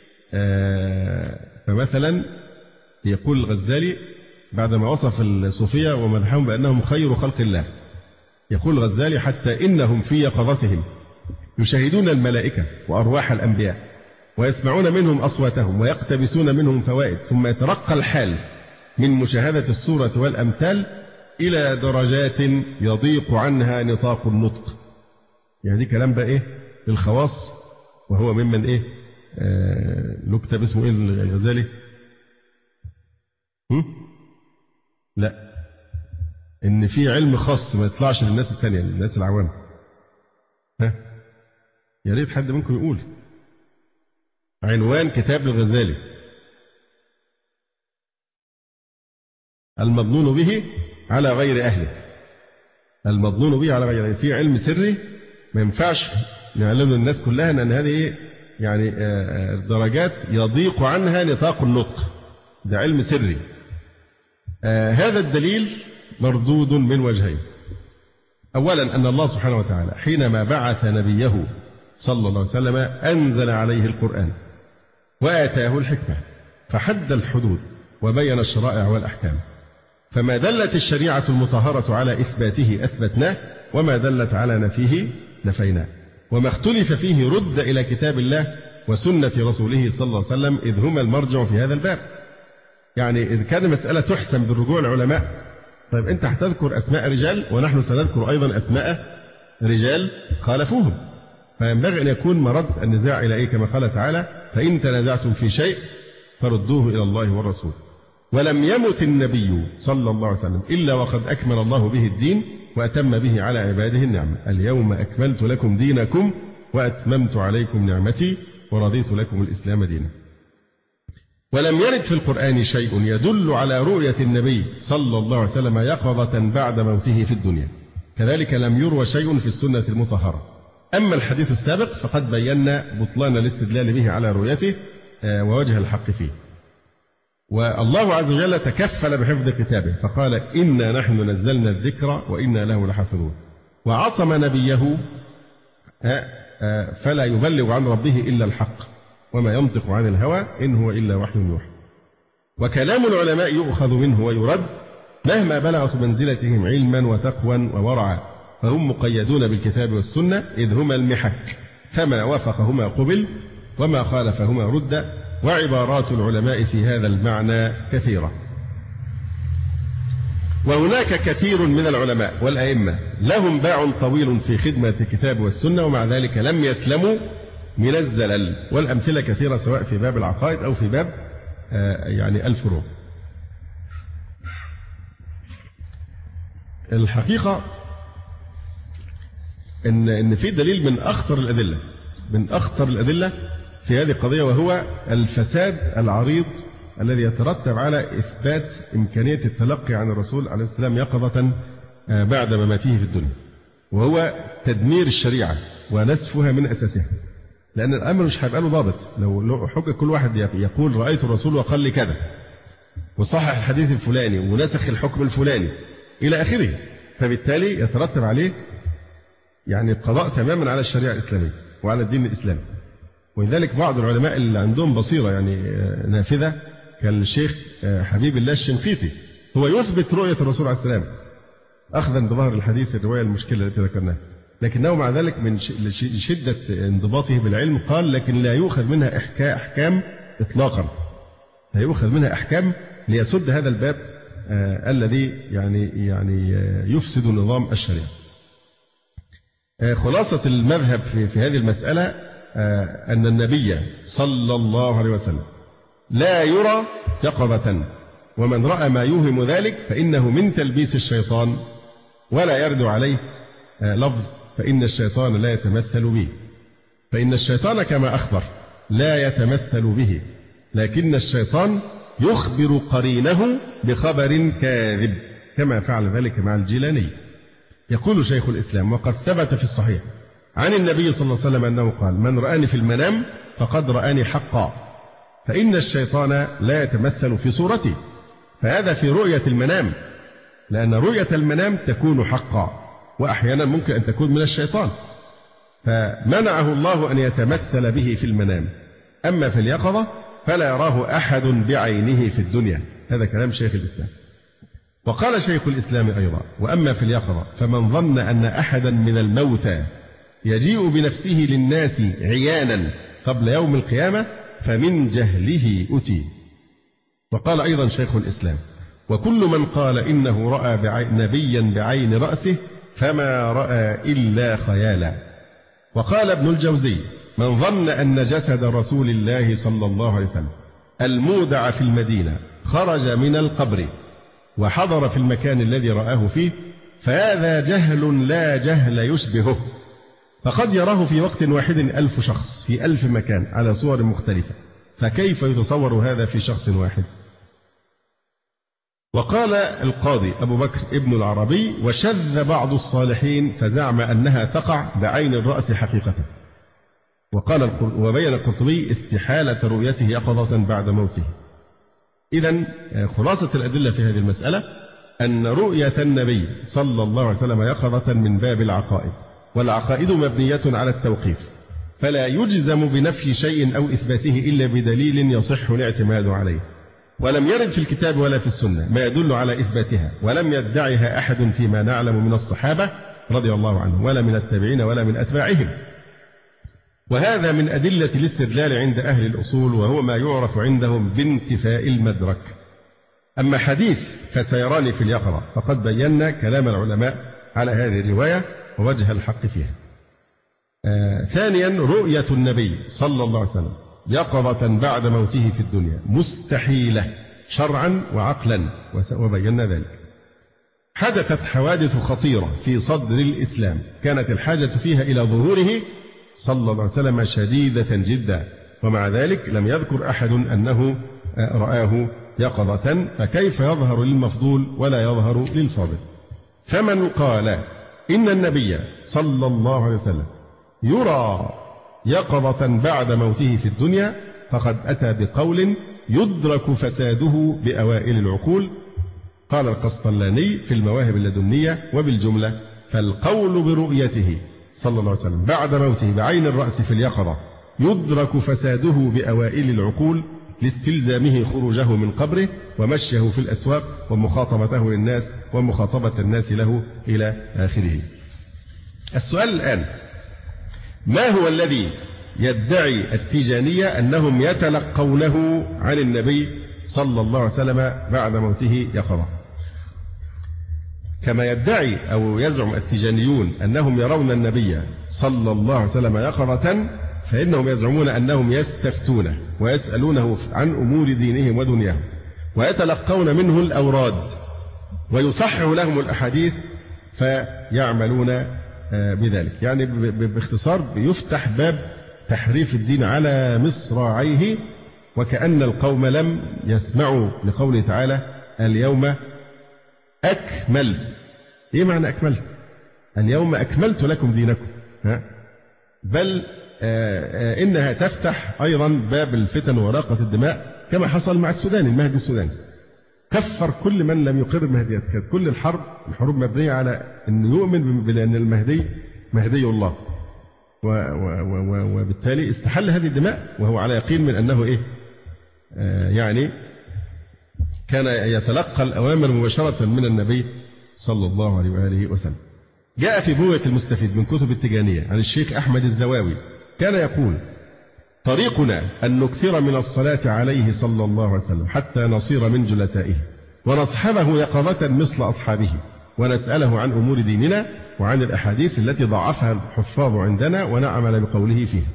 فمثلا يقول الغزالي بعدما وصف الصوفية ومدحهم بأنهم خير خلق الله، يقول الغزالي: حتى إنهم في يقظتهم يشاهدون الملائكة وأرواح الأنبياء ويسمعون منهم أصواتهم ويقتبسون منهم فوائد، ثم يترقى الحال من مشاهدة الصورة والأمثال إلى درجات يضيق عنها نطاق النطق. يعني دي كلام بقى إيه للخواص، وهو ممن إيه آه له كتاب اسمه إيه الغزالي؟ هم؟ لا، إن في علم خاص ما يطلعش للناس التانية، للناس العوام. ها، يا ريت حد منكم يقول عنوان كتاب الغزالي: المظنون به على غير أهله. المظنون به على غير أهله، في علم سري ما ينفعش نعلمه الناس كلها، أن هذه يعني درجات يضيق عنها نطاق النطق، ده علم سري. آه هذا الدليل مردود من وجهين. أولا أن الله سبحانه وتعالى حينما بعث نبيه صلى الله عليه وسلم أنزل عليه القرآن وآتاه الحكمة، فحد الحدود وبين الشرائع والأحكام، فما دلت الشريعة المطهرة على إثباته أثبتناه، وما دلت على نفيه نفيناه، وما اختلف فيه رد إلى كتاب الله وسنة رسوله صلى الله عليه وسلم، إذ هما المرجع في هذا الباب. يعني إذا كان مسألة تحسم بالرجوع العلماء، طيب أنت هتذكر أسماء رجال ونحن سنذكر أيضا أسماء رجال خالفوهم، فينبغي أن يكون مرد النزاع إلى إيه؟ كما قال تعالى: فإن تنازعتم في شيء فردوه إلى الله والرسول. ولم يمت النبي صلى الله عليه وسلم إلا وقد أكمل الله به الدين وأتم به على عباده النعمة. اليوم أكملت لكم دينكم وأتممت عليكم نعمتي ورضيت لكم الإسلام دينا. ولم يرد في القرآن شيء يدل على رؤية النبي صلى الله عليه وسلم يقظة بعد موته في الدنيا، كذلك لم يروى شيء في السنة المطهرة. أما الحديث السابق فقد بينا بطلان الاستدلال به على رؤيته ووجه الحق فيه. والله عز وجل تكفل بحفظ كتابه فقال: إنا نحن نزلنا الذكر وإنا له لحافظون. وعصم نبيه فلا يبلغ عن ربه إلا الحق وما ينطق عن الهوى إن هو إلا وحي يوحى. وكلام العلماء يؤخذ منه ويرد مهما بلغت منزلتهم علما وتقوى وورعا، فهم مقيدون بالكتاب والسنة إذ هما المحك، فما وافقهما قبل وما خالفهما رد. وعبارات العلماء في هذا المعنى كثيرة. وهناك كثير من العلماء والأئمة لهم باع طويل في خدمة الكتاب والسنة، ومع ذلك لم يسلموا من الزلل، والأمثلة كثيرة سواء في باب العقائد أو في باب يعني الفروع. الحقيقة إن إن في دليل من أخطر الأدلة من أخطر الأدلة في هذه القضية، وهو الفساد العريض الذي يترتب على إثبات إمكانية التلقي عن الرسول عليه السلام يقظة بعد مماته في الدنيا، وهو تدمير الشريعة ونسفها من أساسها. لأن الأمر مش هيبقى له ضابط، لو حج كل واحد يقول رأيت الرسول وقال لي كذا وصحح الحديث الفلاني ونسخ الحكم الفلاني إلى آخره، فبالتالي يترتب عليه يعني القضاء تماما على الشريعة الإسلامية وعلى الدين الإسلامي. ولذلك بعض العلماء اللي عندهم بصيرة يعني نافذة كالشيخ حبيب الله الشنقيطي هو يثبت رؤية الرسول عليه السلام أخذا بظهر الحديث الرواية المشكلة التي ذكرناها، لكنه مع ذلك من شدة انضباطه بالعلم قال لكن لا يؤخذ منها أحكام إطلاقا، لا يؤخذ منها أحكام ليسد هذا الباب آه الذي يعني يعني يفسد نظام الشريعة. آه خلاصة المذهب في, في هذه المسألة آه أن النبي صلى الله عليه وسلم لا يرى يقظة، ومن رأى ما يوهم ذلك فإنه من تلبيس الشيطان، ولا يرد عليه آه لفظ فإن الشيطان لا يتمثل به، فإن الشيطان كما أخبر لا يتمثل به، لكن الشيطان يخبر قرينه بخبر كاذب كما فعل ذلك مع الجيلاني. يقول شيخ الإسلام: وقد ثبت في الصحيح عن النبي صلى الله عليه وسلم أنه قال: من رآني في المنام فقد رآني حقا، فإن الشيطان لا يتمثل في صورتي. فهذا في رؤية المنام، لأن رؤية المنام تكون حقا وأحيانا ممكن أن تكون من الشيطان، فمنعه الله أن يتمثل به في المنام. أما في اليقظة فلا يراه أحد بعينه في الدنيا. هذا كلام شيخ الإسلام. وقال شيخ الإسلام أيضا: وأما في اليقظة فمن ظن أن أحدا من الموتى يجيء بنفسه للناس عيانا قبل يوم القيامة فمن جهله أتي. وقال أيضا شيخ الإسلام: وكل من قال إنه رأى بعي... نبيا بعين رأسه فما رأى إلا خيالا. وقال ابن الجوزي: من ظن أن جسد رسول الله صلى الله عليه وسلم المودع في المدينة خرج من القبر وحضر في المكان الذي رآه فيه فهذا جهل لا جهل يشبهه، فقد يراه في وقت واحد ألف شخص في ألف مكان على صور مختلفة، فكيف يتصور هذا في شخص واحد؟ وقال القاضي أبو بكر ابن العربي: وشذ بعض الصالحين فزعم أنها تقع بعين الرأس حقيقة. وقال وبين القرطبي استحالة رؤيته يقظة بعد موته. إذن خلاصة الأدلة في هذه المسألة أن رؤية النبي صلى الله عليه وسلم يقظة من باب العقائد، والعقائد مبنية على التوقيف، فلا يجزم بنفي شيء أو إثباته إلا بدليل يصح الاعتماد عليه. ولم يرد في الكتاب ولا في السنة ما يدل على إثباتها، ولم يدعها أحد فيما نعلم من الصحابة رضي الله عنه ولا من التابعين ولا من أتباعهم. وهذا من أدلة الاستدلال عند أهل الأصول، وهو ما يعرف عندهم بانتفاء المدرك. أما حديث فسيراني في اليقظة فقد بينا كلام العلماء على هذه الرواية ووجه الحق فيها. آه ثانيا رؤية النبي صلى الله عليه وسلم يقظة بعد موته في الدنيا مستحيلة شرعا وعقلا، وبينا ذلك. حدثت حوادث خطيرة في صدر الإسلام كانت الحاجة فيها إلى ظهوره صلى الله عليه وسلم شديدة جدا، ومع ذلك لم يذكر أحد أنه رآه يقظة، فكيف يظهر للمفضول ولا يظهر للفاضل؟ فمن قال إن النبي صلى الله عليه وسلم يرى يقظة بعد موته في الدنيا فقد أتى بقول يدرك فساده بأوائل العقول. قال القسطلاني في المواهب اللدنية وبالجملة: فالقول برؤيته صلى الله عليه وسلم بعد موته بعين الرأس في اليقظة يدرك فساده بأوائل العقول لاستلزامه خروجه من قبره ومشيه في الأسواق ومخاطبته للناس ومخاطبة الناس له إلى آخره. السؤال الآن: ما هو الذي يدعي التيجانية أنهم يتلقونه عن النبي صلى الله عليه وسلم بعد موته يقظة؟ كما يدعي أو يزعم التيجانيون أنهم يرون النبي صلى الله عليه وسلم يقظة، فإنهم يزعمون أنهم يستفتونه ويسألونه عن أمور دينهم ودنياهم ويتلقون منه الأوراد ويصحح لهم الأحاديث فيعملون بذلك. يعني باختصار بيفتح باب تحريف الدين على مصراعيه، وكأن القوم لم يسمعوا لقوله تعالى: اليوم أكملت. إيه معنى أكملت؟ اليوم أكملت لكم دينكم. ها؟ بل آآ آآ إنها تفتح أيضا باب الفتن وراقة الدماء كما حصل مع السوداني المهدي السوداني. كفر كل من لم يقر المهديات. كانت كل الحرب الحروب مبنية على أن يؤمن بأن المهدي مهدي الله، و و و وبالتالي استحل هذه الدماء وهو على يقين من أنه إيه يعني كان يتلقى الأوامر مباشرة من النبي صلى الله عليه وآله وسلم. جاء في بوية المستفيد من كتب التيجانية عن الشيخ أحمد الزواوي كان يقول: طريقنا أن نكثر من الصلاة عليه صلى الله عليه وسلم حتى نصير من جلسائه ونصحبه يقظة مثل أصحابه ونسأله عن أمور ديننا وعن الأحاديث التي ضعفها الحفاظ عندنا ونعمل بقوله فيها.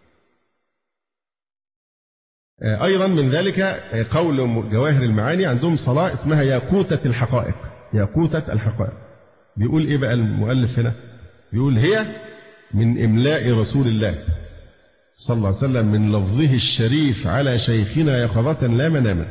أيضا من ذلك قول جواهر المعاني عندهم صلاة اسمها ياقوتة الحقائق. ياقوتة الحقائق بيقول إيه بقى المؤلف هنا؟ بيقول: هي من إملاء رسول الله صلى الله عليه وسلم من لفظه الشريف على شيخنا يقظة لا مناما.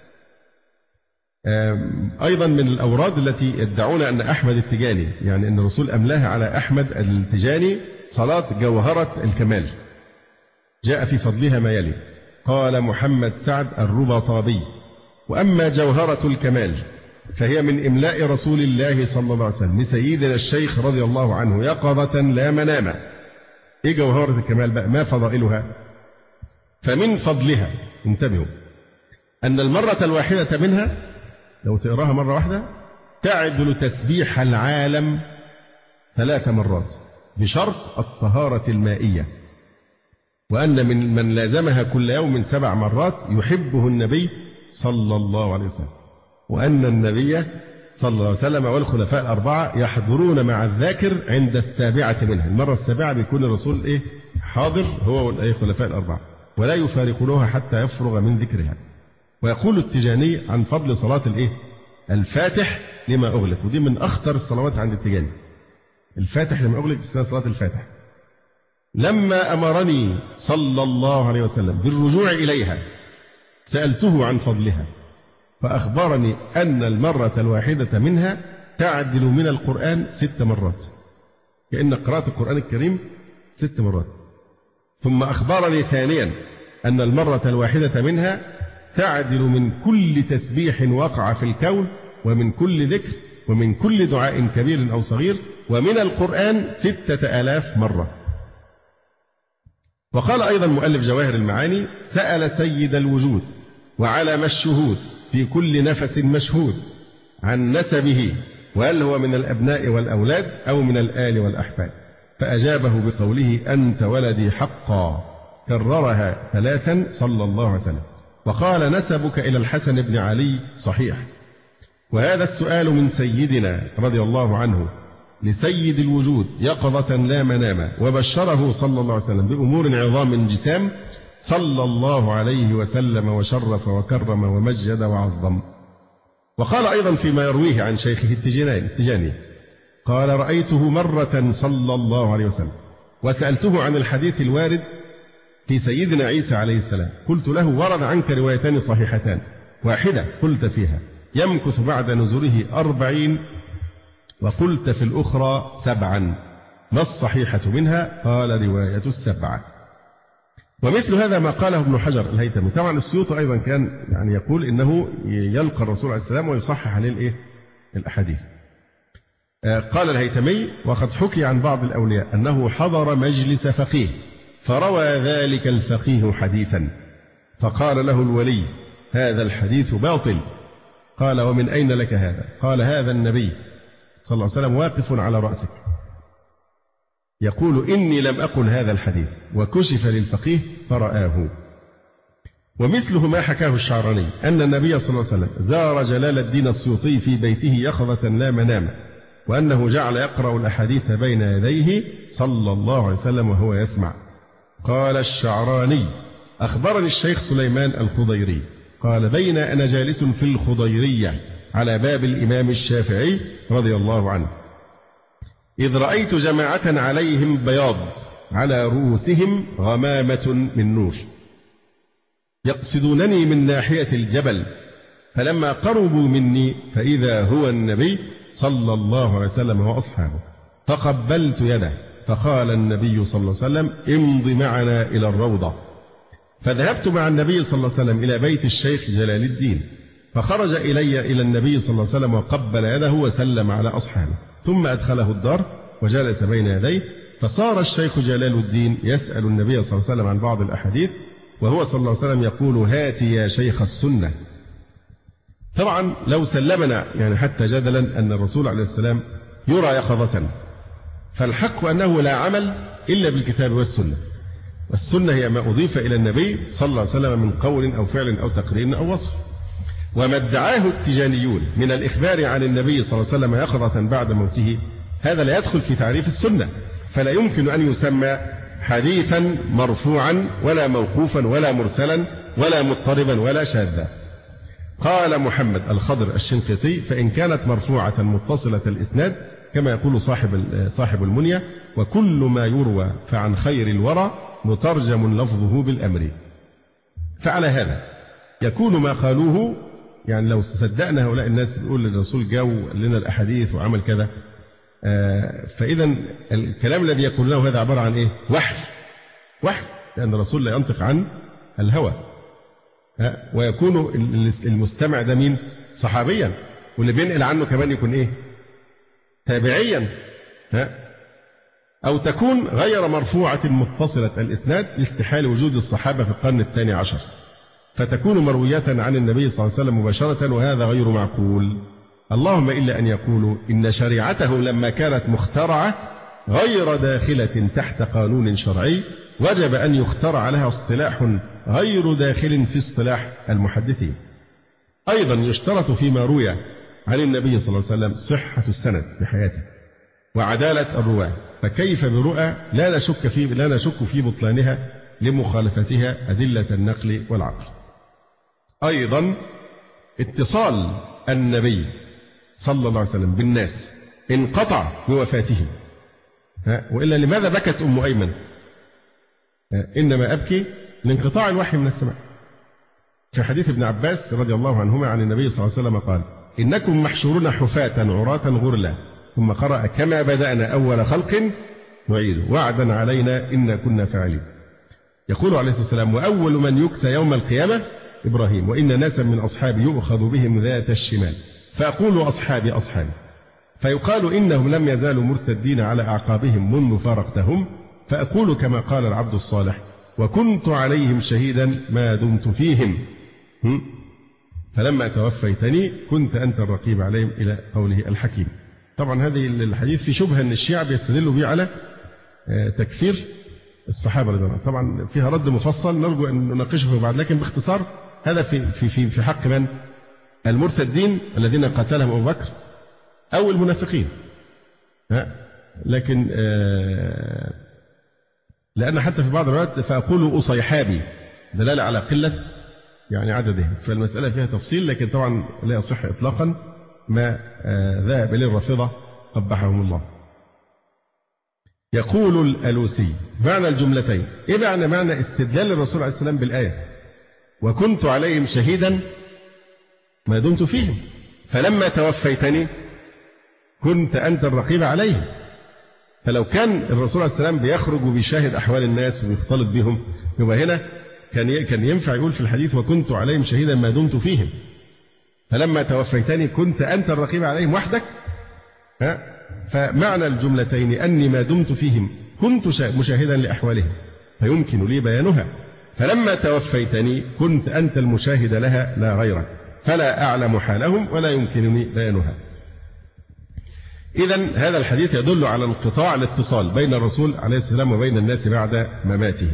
أيضا من الأوراد التي يدعون أن أحمد التجاني يعني أن الرسول أملاها على أحمد التجاني صلاة جوهرة الكمال، جاء في فضلها ما يلي: قال محمد سعد الرباطابي: وأما جوهرة الكمال فهي من إملاء رسول الله صلى الله عليه وسلم لسيدنا الشيخ رضي الله عنه يقظة لا مناما. إيه جوهرة الكمال بقى؟ ما فضائلها؟ فمن فضلها، انتبهوا، أن المرة الواحدة منها لو تقراها مرة واحدة تعدل تسبيح العالم ثلاث مرات بشرط الطهارة المائية، وأن من من لازمها كل يوم سبع مرات يحبه النبي صلى الله عليه وسلم، وأن النبي صلى الله عليه وسلم والخلفاء الأربعة يحضرون مع الذاكر عند السابعة منها. المرة السابعة بيكون الرسول إيه حاضر هو والخلفاء الأربعة ولا يفارقونها حتى يفرغ من ذكرها. ويقول التيجاني عن فضل صلاة الإيه الفاتح لما أغلق، ودي من أخطر الصلوات عند التيجاني. الفاتح لما أغلق اسمها صلاة الفاتح. لما أمرني صلى الله عليه وسلم بالرجوع إليها سألته عن فضلها فأخبرني أن المرة الواحدة منها تعدل من القرآن ست مرات، كأن قراءة القرآن الكريم ست مرات. ثم أخبرني ثانيا أن المرة الواحدة منها تعدل من كل تسبيح وقع في الكون ومن كل ذكر ومن كل دعاء كبير أو صغير ومن القرآن ستة آلاف مرة. وقال أيضا مؤلف جواهر المعاني: سأل سيد الوجود وعلم الشهود في كل نفس مشهود عن نسبه وهل هو من الأبناء والأولاد أو من الآل والأحفاد؟ فأجابه بقوله أنت ولدي حقا، كررها ثلاثا صلى الله عليه وسلم. وقال نسبك إلى الحسن بن علي صحيح. وهذا السؤال من سيدنا رضي الله عنه لسيد الوجود يقظة لا مناما، وبشره صلى الله عليه وسلم بأمور عظام جسام، صلى الله عليه وسلم وشرف وكرم ومجد وعظم. وقال أيضا فيما يرويه عن شيخه التجاني قال رأيته مرة صلى الله عليه وسلم وسألته عن الحديث الوارد في سيدنا عيسى عليه السلام، قلت له ورد عنك روايتان صحيحتان، واحدة قلت فيها يمكث بعد نزوله أربعين، وقلت في الأخرى سبعا، ما الصحيحة منها؟ قال رواية السبعة. ومثل هذا ما قاله ابن حجر الهيثمي. طبعا السيوطي أيضا كان يعني يقول إنه يلقى الرسول عليه السلام ويصحح عليه الإيه؟ الأحاديث. قال الهيثمي وقد حكي عن بعض الأولياء أنه حضر مجلس فقيه فروى ذلك الفقيه حديثا، فقال له الولي هذا الحديث باطل. قال ومن أين لك هذا؟ قال هذا النبي صلى الله عليه وسلم واقف على رأسك يقول إني لم أقل هذا الحديث، وكشف للفقيه فرآه. ومثله ما حكاه الشعراني أن النبي صلى الله عليه وسلم زار جلال الدين السيوطي في بيته يقظة لا منام، وأنه جعل يقرأ الأحاديث بين يديه صلى الله عليه وسلم وهو يسمع. قال الشعراني أخبرني الشيخ سليمان الخضيري قال بين أنا جالس في الخضيرية على باب الإمام الشافعي رضي الله عنه إذ رأيت جماعة عليهم بياض على رؤوسهم غمامة من نور يقصدونني من ناحية الجبل، فلما قربوا مني فإذا هو النبي صلى الله عليه وسلم وأصحابه، فقبلت يده، فقال النبي صلى الله عليه وسلم امض معنا إلى الروضة. فذهبت مع النبي صلى الله عليه وسلم إلى بيت الشيخ جلال الدين، فخرج إلي إلى النبي صلى الله عليه وسلم وقبل يده وسلم على أصحابه، ثم أدخله الدار وجلس بين يديه، فصار الشيخ جلال الدين يسأل النبي صلى الله عليه وسلم عن بعض الأحاديث، وهو صلى الله عليه وسلم يقول هاتي يا شيخ السنة. طبعا لو سلمنا يعني حتى جدلا أن الرسول عليه السلام يرى يقظة، فالحق أنه لا عمل إلا بالكتاب والسنة، والسنة هي ما أضيف إلى النبي صلى الله عليه وسلم من قول أو فعل أو تقرير أو وصف. وما ادعاه التجانيون من الإخبار عن النبي صلى الله عليه وسلم يقظة بعد موته هذا لا يدخل في تعريف السنة، فلا يمكن أن يسمى حديثا مرفوعا ولا موقوفا ولا مرسلا ولا مضطربا ولا شاذا. قال محمد الخضر الشنقيطي فإن كانت مرفوعة متصلة الإسناد كما يقول صاحب صاحب المنية وكل ما يروى فعن خير الورى مترجم لفظه بالأمر. فعلى هذا يكون ما قالوه يعني لو صدقنا هؤلاء الناس بيقول للرسول جو لنا الأحاديث وعمل كذا، فإذا الكلام الذي يقولونه هذا عبارة عن إيه؟ وحي وحي لأن الرسول لا ينطق عن الهوى، ويكون المستمع ده مين؟ صحابيا، واللي بينقل عنه كمان يكون إيه؟ تابعيا، أو تكون غير مرفوعة متصلة الإسناد لاستحال وجود الصحابة في القرن الثاني عشر، فتكون مروية عن النبي صلى الله عليه وسلم مباشرة، وهذا غير معقول. اللهم إلا أن يقولوا إن شريعته لما كانت مخترعة غير داخلة تحت قانون شرعي وجب أن يخترع لها اصطلاح غير داخل في اصطلاح المحدثين. أيضا يشترط فيما روي عن النبي صلى الله عليه وسلم صحة السند بحياته وعدالة الرواة، فكيف برؤى لا نشك في لا نشك في بطلانها لمخالفتها أدلة النقل والعقل. أيضا اتصال النبي صلى الله عليه وسلم بالناس انقطع بوفاتهم، وإلا لماذا بكت أم أيمن؟ إنما أبكي لانقطاع الوحي من السماء. في حديث ابن عباس رضي الله عنهما عن النبي صلى الله عليه وسلم قال إنكم محشورون حفاة عراة غرلا، ثم قرأ كما بدأنا أول خلق نعيده وعدا علينا إنا كنا فاعلين. يقول عليه الصلاة والسلام وأول من يكسى يوم القيامة إبراهيم، وإن ناسا من أصحابي يؤخذ بهم ذات الشمال، فأقول أصحابي أصحابي، فيقال إنهم لم يزالوا مرتدين على أعقابهم منذ فارقتهم، فأقول كما قال العبد الصالح وكنت عليهم شهيدا ما دمت فيهم، فلما توفيتني كنت أنت الرقيب عليهم، إلى قوله الحكيم. طبعا هذه الحديث في شبهة أن الشيعة بيستدلوا به على تكفير الصحابة رضي الله عنهم. طبعا فيها رد مفصل نرجو أن نناقشه فيما بعد، لكن باختصار هذا في في في في حق من؟ المرتدين الذين قاتلهم أبو بكر أو المنافقين. لكن لأن حتى في بعض الروايات فأقول أصيحابي دلالة على قلة يعني عددهم، فالمسألة فيها تفصيل، لكن طبعا لا يصح إطلاقا ما ذهب إليه الرافضة قبحهم الله. يقول الألوسي معنى الجملتين، إيه معنى معنى استدلال الرسول عليه السلام بالآية وكنت عليهم شهيدا ما دمت فيهم فلما توفيتني كنت أنت الرقيب عليهم. فلو كان الرسول عليه السلام بيخرج وبيشاهد أحوال الناس ويختلط بهم، يبقى هنا كان كان ينفع يقول في الحديث وكنت عليهم شهيدا ما دمت فيهم فلما توفيتني كنت أنت الرقيب عليهم وحدك. ها؟ فمعنى الجملتين أني ما دمت فيهم كنت مشاهدا لأحوالهم فيمكن لي بيانها، فلما توفيتني كنت أنت المشاهد لها لا غيرك، فلا أعلم حالهم ولا يمكنني بيانها. إذن هذا الحديث يدل على انقطاع الاتصال بين الرسول عليه السلام وبين الناس بعد مماته.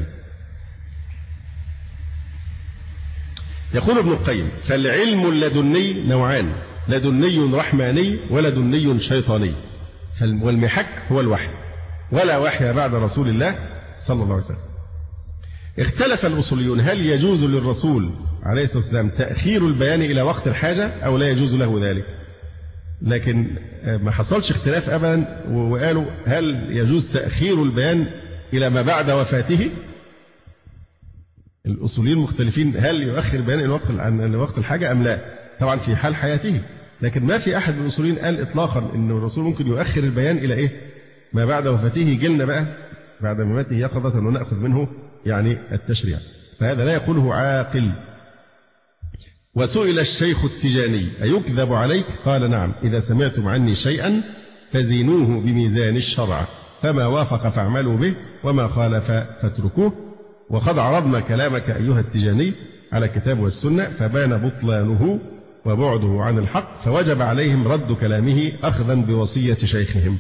يقول ابن القيم فالعلم اللدني نوعان، لدني رحماني ولدني شيطاني، والمحك هو الوحي، ولا وحي بعد رسول الله صلى الله عليه وسلم. اختلف الأصوليون هل يجوز للرسول عليه الصلاة والسلام تأخير البيان إلى وقت الحاجة أو لا يجوز له ذلك، لكن ما حصلش اختلاف أبدا وقالوا هل يجوز تأخير البيان إلى ما بعد وفاته. الأصوليين مختلفين هل يؤخر البيان إلى وقت عن وقت الحاجة أم لا، طبعا في حال حياته، لكن ما في أحد من الأصوليين قال إطلاقا إن الرسول ممكن يؤخر البيان إلى إيه ما بعد وفاته، يجي لنا بقى بعد مماته يقظة ونأخذ منه يعني التشريع، فهذا لا يقوله عاقل. وسئل الشيخ التجاني أيكذب عليك؟ قال نعم، إذا سمعتم عني شيئا فزينوه بميزان الشرع، فما وافق فاعملوا به وما خالف فاتركوه. وقد عرضنا كلامك أيها التجاني على الكتاب والسنة فبان بطلانه وبعده عن الحق، فوجب عليهم رد كلامه أخذا بوصية شيخهم.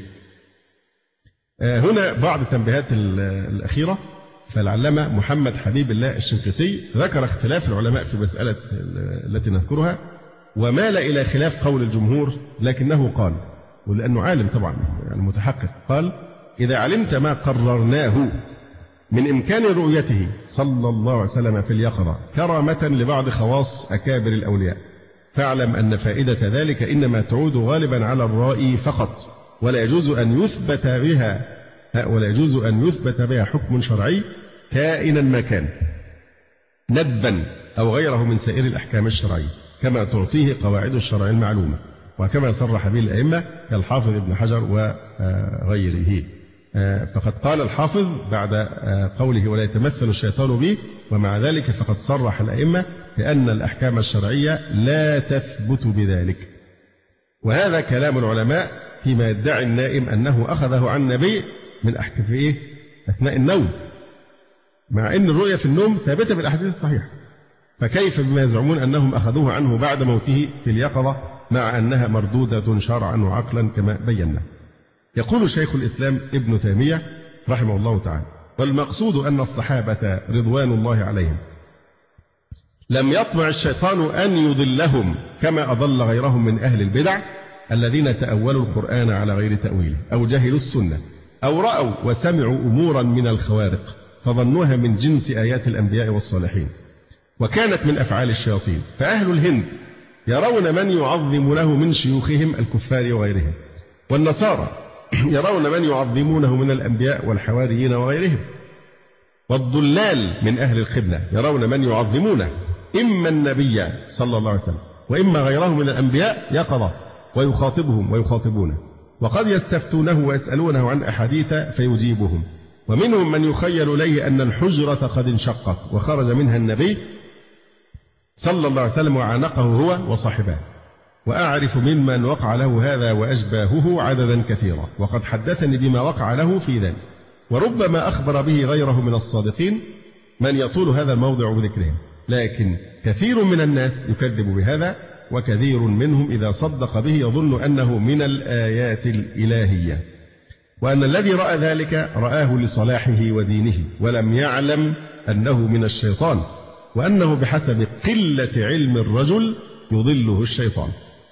هنا بعض التنبيهات الأخيرة. فالعلامة محمد حبيب الله الشنقيطي ذكر اختلاف العلماء في مسألة التي نذكرها ومال إلى خلاف قول الجمهور، لكنه قال، ولأنه عالم طبعا يعني متحقق، قال إذا علمت ما قررناه من إمكان رؤيته صلى الله عليه وسلم في اليقظة كرامة لبعض خواص أكابر الأولياء، فاعلم أن فائدة ذلك إنما تعود غالبا على الرائي فقط، ولا يجوز أن يثبت بها ولا يجوز أن يثبت بها حكم شرعي كائنا ما كان ندبا أو غيره من سائر الأحكام الشرعية، كما تعطيه قواعد الشرع المعلومة، وكما صرح به الأئمة كالحافظ ابن حجر وغيره. فقد قال الحافظ بعد قوله ولا يتمثل الشيطان به، ومع ذلك فقد صرح الأئمة بأن الأحكام الشرعية لا تثبت بذلك. وهذا كلام العلماء فيما يدعي النائم أنه أخذه عن النبي من أحكام في إيه؟ أثناء النوم، مع أن الرؤية في النوم ثابتة بالأحاديث الصحيحة، فكيف بما يزعمون أنهم أخذوه عنه بعد موته في اليقظة مع أنها مردودة شرعا وعقلا كما بينا. يقول شيخ الإسلام ابن تيمية رحمه الله تعالى والمقصود أن الصحابة رضوان الله عليهم لم يطمع الشيطان أن يضلهم كما أضل غيرهم من أهل البدع الذين تأولوا القرآن على غير تأويله أو جهلوا السنة أو رأوا وسمعوا أمورا من الخوارق فظنوها من جنس آيات الأنبياء والصالحين وكانت من أفعال الشياطين. فأهل الهند يرون من يعظم له من شيوخهم الكفار وغيرهم، والنصارى يرون من يعظمونه من الأنبياء والحواريين وغيرهم، والضلال من أهل القبلة يرون من يعظمونه إما النبي صلى الله عليه وسلم وإما غيره من الأنبياء يقظة ويخاطبهم ويخاطبونه، وقد يستفتونه ويسألونه عن أحاديث فيجيبهم، ومنهم من يخيل إليه أن الحجرة قد انشقت وخرج منها النبي صلى الله عليه وسلم وعانقه هو وصاحبه. وأعرف ممن وقع له هذا وأشباهه عددا كثيرا، وقد حدثني بما وقع له في ذلك، وربما أخبر به غيره من الصادقين من يطول هذا الموضع بذكرهم، لكن كثير من الناس يكذب بهذا وكثير منهم إذا صدق به يظن أنه من الآيات الإلهية، وأن الذي رأى ذلك رآه لصلاحه ودينه ولم يعلم أنه من الشيطان، وأنه بحسب قلة علم الرجل يضله الشيطان.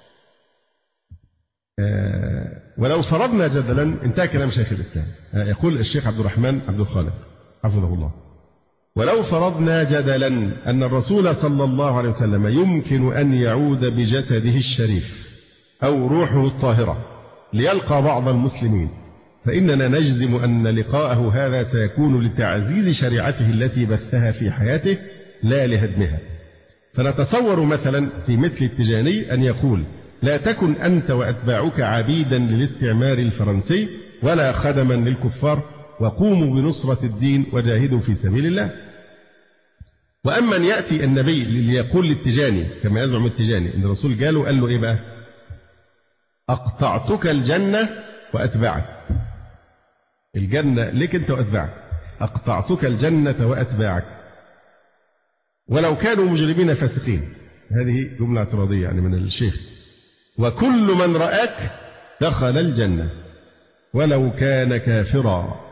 آه ولو فرضنا جدلا، انتهى كلام شيخ الإسلام. آه يقول الشيخ عبد الرحمن عبد الخالق حفظه الله: ولو فرضنا جدلا أن الرسول صلى الله عليه وسلم يمكن أن يعود بجسده الشريف أو روحه الطاهرة ليلقى بعض المسلمين، فإننا نجزم أن لقاءه هذا سيكون لتعزيز شريعته التي بثها في حياته لا لهدمها. فنتصور مثلا في مثل التجاني أن يقول: لا تكن أنت وأتباعك عبيدا للاستعمار الفرنسي ولا خدما للكفار، وقوموا بنصرة الدين وجاهدوا في سبيل الله. وأما أن يأتي النبي ليقول للتجاني كما يزعم التجاني أن الرسول قاله قال له إيه بقى؟ أقطعتك الجنة وأتباعك. الجنة لك أنت وأتباعك، أقطعتك الجنة وأتباعك ولو كانوا مجرمين فاسقين. هذه جملة اعتراضية يعني من الشيخ. وكل من رآك دخل الجنة ولو كان كافرا،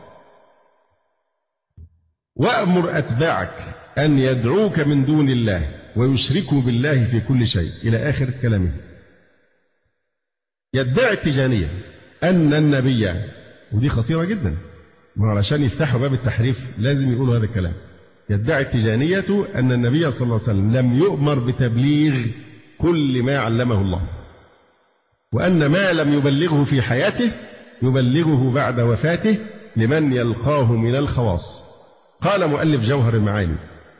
وأمر أتباعك أن يدعوك من دون الله ويشركوا بالله في كل شيء، إلى آخر كلامه. يدعي التجانية أن النبي، ودي خطيرة جدا، علشان يفتحوا باب التحريف لازم يقولوا هذا الكلام. يدعي التجانية أن النبي صلى الله عليه وسلم لم يؤمر بتبليغ كل ما علمه الله، وأن ما لم يبلغه في حياته يبلغه بعد وفاته لمن يلقاه من الخواص. قال مؤلف جوهر المعاني: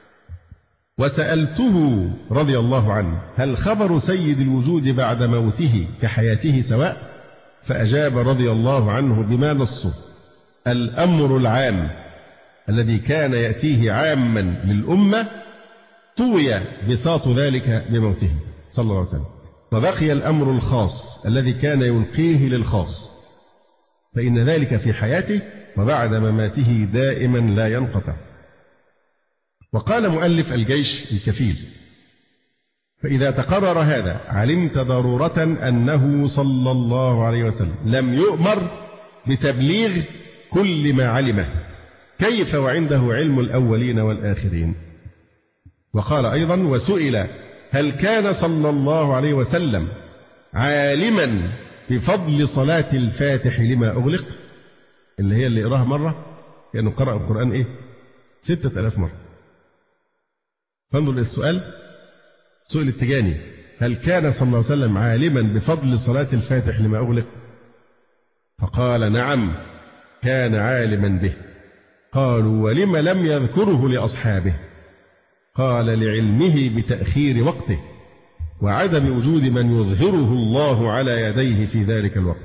وسألته رضي الله عنه: هل خبر سيد الوجود بعد موته كحياته سواء؟ فأجاب رضي الله عنه بما نصه: الأمر العام الذي كان يأتيه عاما للأمة طوي بساط ذلك بموته صلى الله عليه وسلم، وبقي الأمر الخاص الذي كان يلقيه للخاص، فإن ذلك في حياته وبعد مماته دائما لا ينقطع. وقال مؤلف الجيش الكفيل: فإذا تقرر هذا علمت ضرورة أنه صلى الله عليه وسلم لم يؤمر بتبليغ كل ما علمه، كيف وعنده علم الأولين والآخرين. وقال أيضا: وسئل: هل كان صلى الله عليه وسلم عالما بفضل صلاة الفاتح لما أغلق، اللي هي اللي يقراها مرة كأنه قرأ القرآن إيه ستة ألاف مرة. فانظر للسؤال، سئل التجاني: هل كان صلى الله عليه وسلم عالما بفضل صلاة الفاتح لما أغلق؟ فقال: نعم كان عالما به. قالوا: ولم لم يذكره لأصحابه؟ قال: لعلمه بتأخير وقته وعدم وجود من يظهره الله على يديه في ذلك الوقت.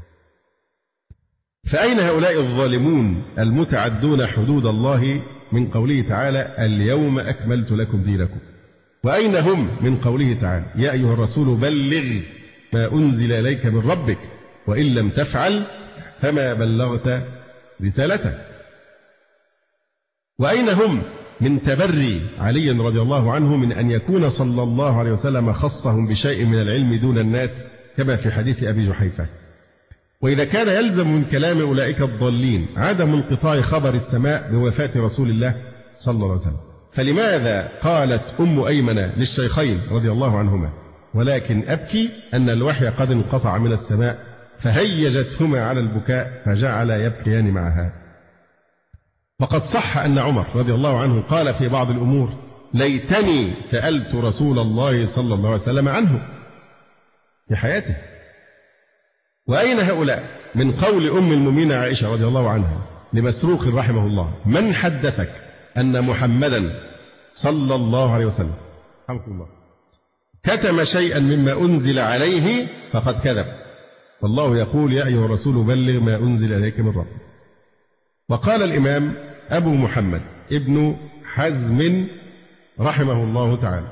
فأين هؤلاء الظالمون المتعدون حدود الله من قوله تعالى: اليوم أكملت لكم دينكم؟ وأين هم من قوله تعالى: يا أيها الرسول بلغ ما أنزل إليك من ربك وإن لم تفعل فما بلغت رسالته؟ وأين هم من تبري علي رضي الله عنه من أن يكون صلى الله عليه وسلم خصهم بشيء من العلم دون الناس كما في حديث أبي جحيفة؟ وإذا كان يلزم من كلام أولئك الضالين عدم انقطاع خبر السماء بوفاة رسول الله صلى الله عليه وسلم، فلماذا قالت أم أيمن للشيخين رضي الله عنهما: ولكن أبكي أن الوحي قد انقطع من السماء، فهيجتهما على البكاء فجعل يبكيان معها؟ وقد صح أن عمر رضي الله عنه قال في بعض الأمور: ليتني سألت رسول الله صلى الله عليه وسلم عنه في حياته. وأين هؤلاء من قول أم المؤمنين عائشة رضي الله عنها لمسروق رحمه الله: من حدثك أن محمدا صلى الله عليه وسلم رحمه الله كتم شيئا مما أنزل عليه فقد كذب، والله يقول: يا أيها الرسول بلغ ما أنزل إليك من ربك. وقال الإمام أبو محمد ابن حزم رحمه الله تعالى: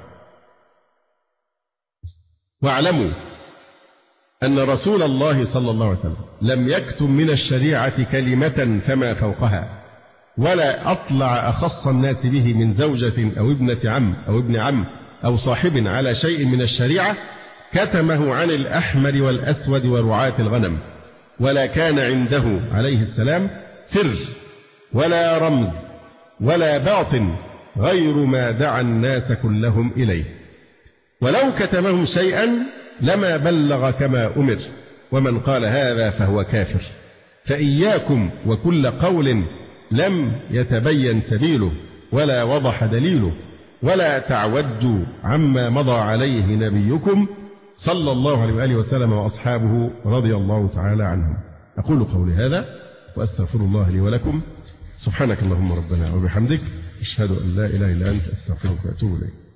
واعلموا أن رسول الله صلى الله عليه وسلم لم يكتم من الشريعة كلمة فما فوقها، ولا أطلع أخص الناس به من زوجة أو ابنة عم أو ابن عم أو صاحب على شيء من الشريعة كتمه عن الأحمر والأسود ورعاة الغنم، ولا كان عنده عليه السلام سر ولا رمز ولا باطن غير ما دعا الناس كلهم إليه، ولو كتمهم شيئا لما بلغ كما أمر، ومن قال هذا فهو كافر. فإياكم وكل قول لم يتبين سبيله ولا وضح دليله، ولا تعودوا عما مضى عليه نبيكم صلى الله عليه وآله وسلم وأصحابه رضي الله تعالى عنهم. أقول قولي هذا وأستغفر الله لي ولكم. سبحانك اللهم ربنا وبحمدك، أشهد أن لا إله إلا أنت، أستغفرك وأتوب إليك.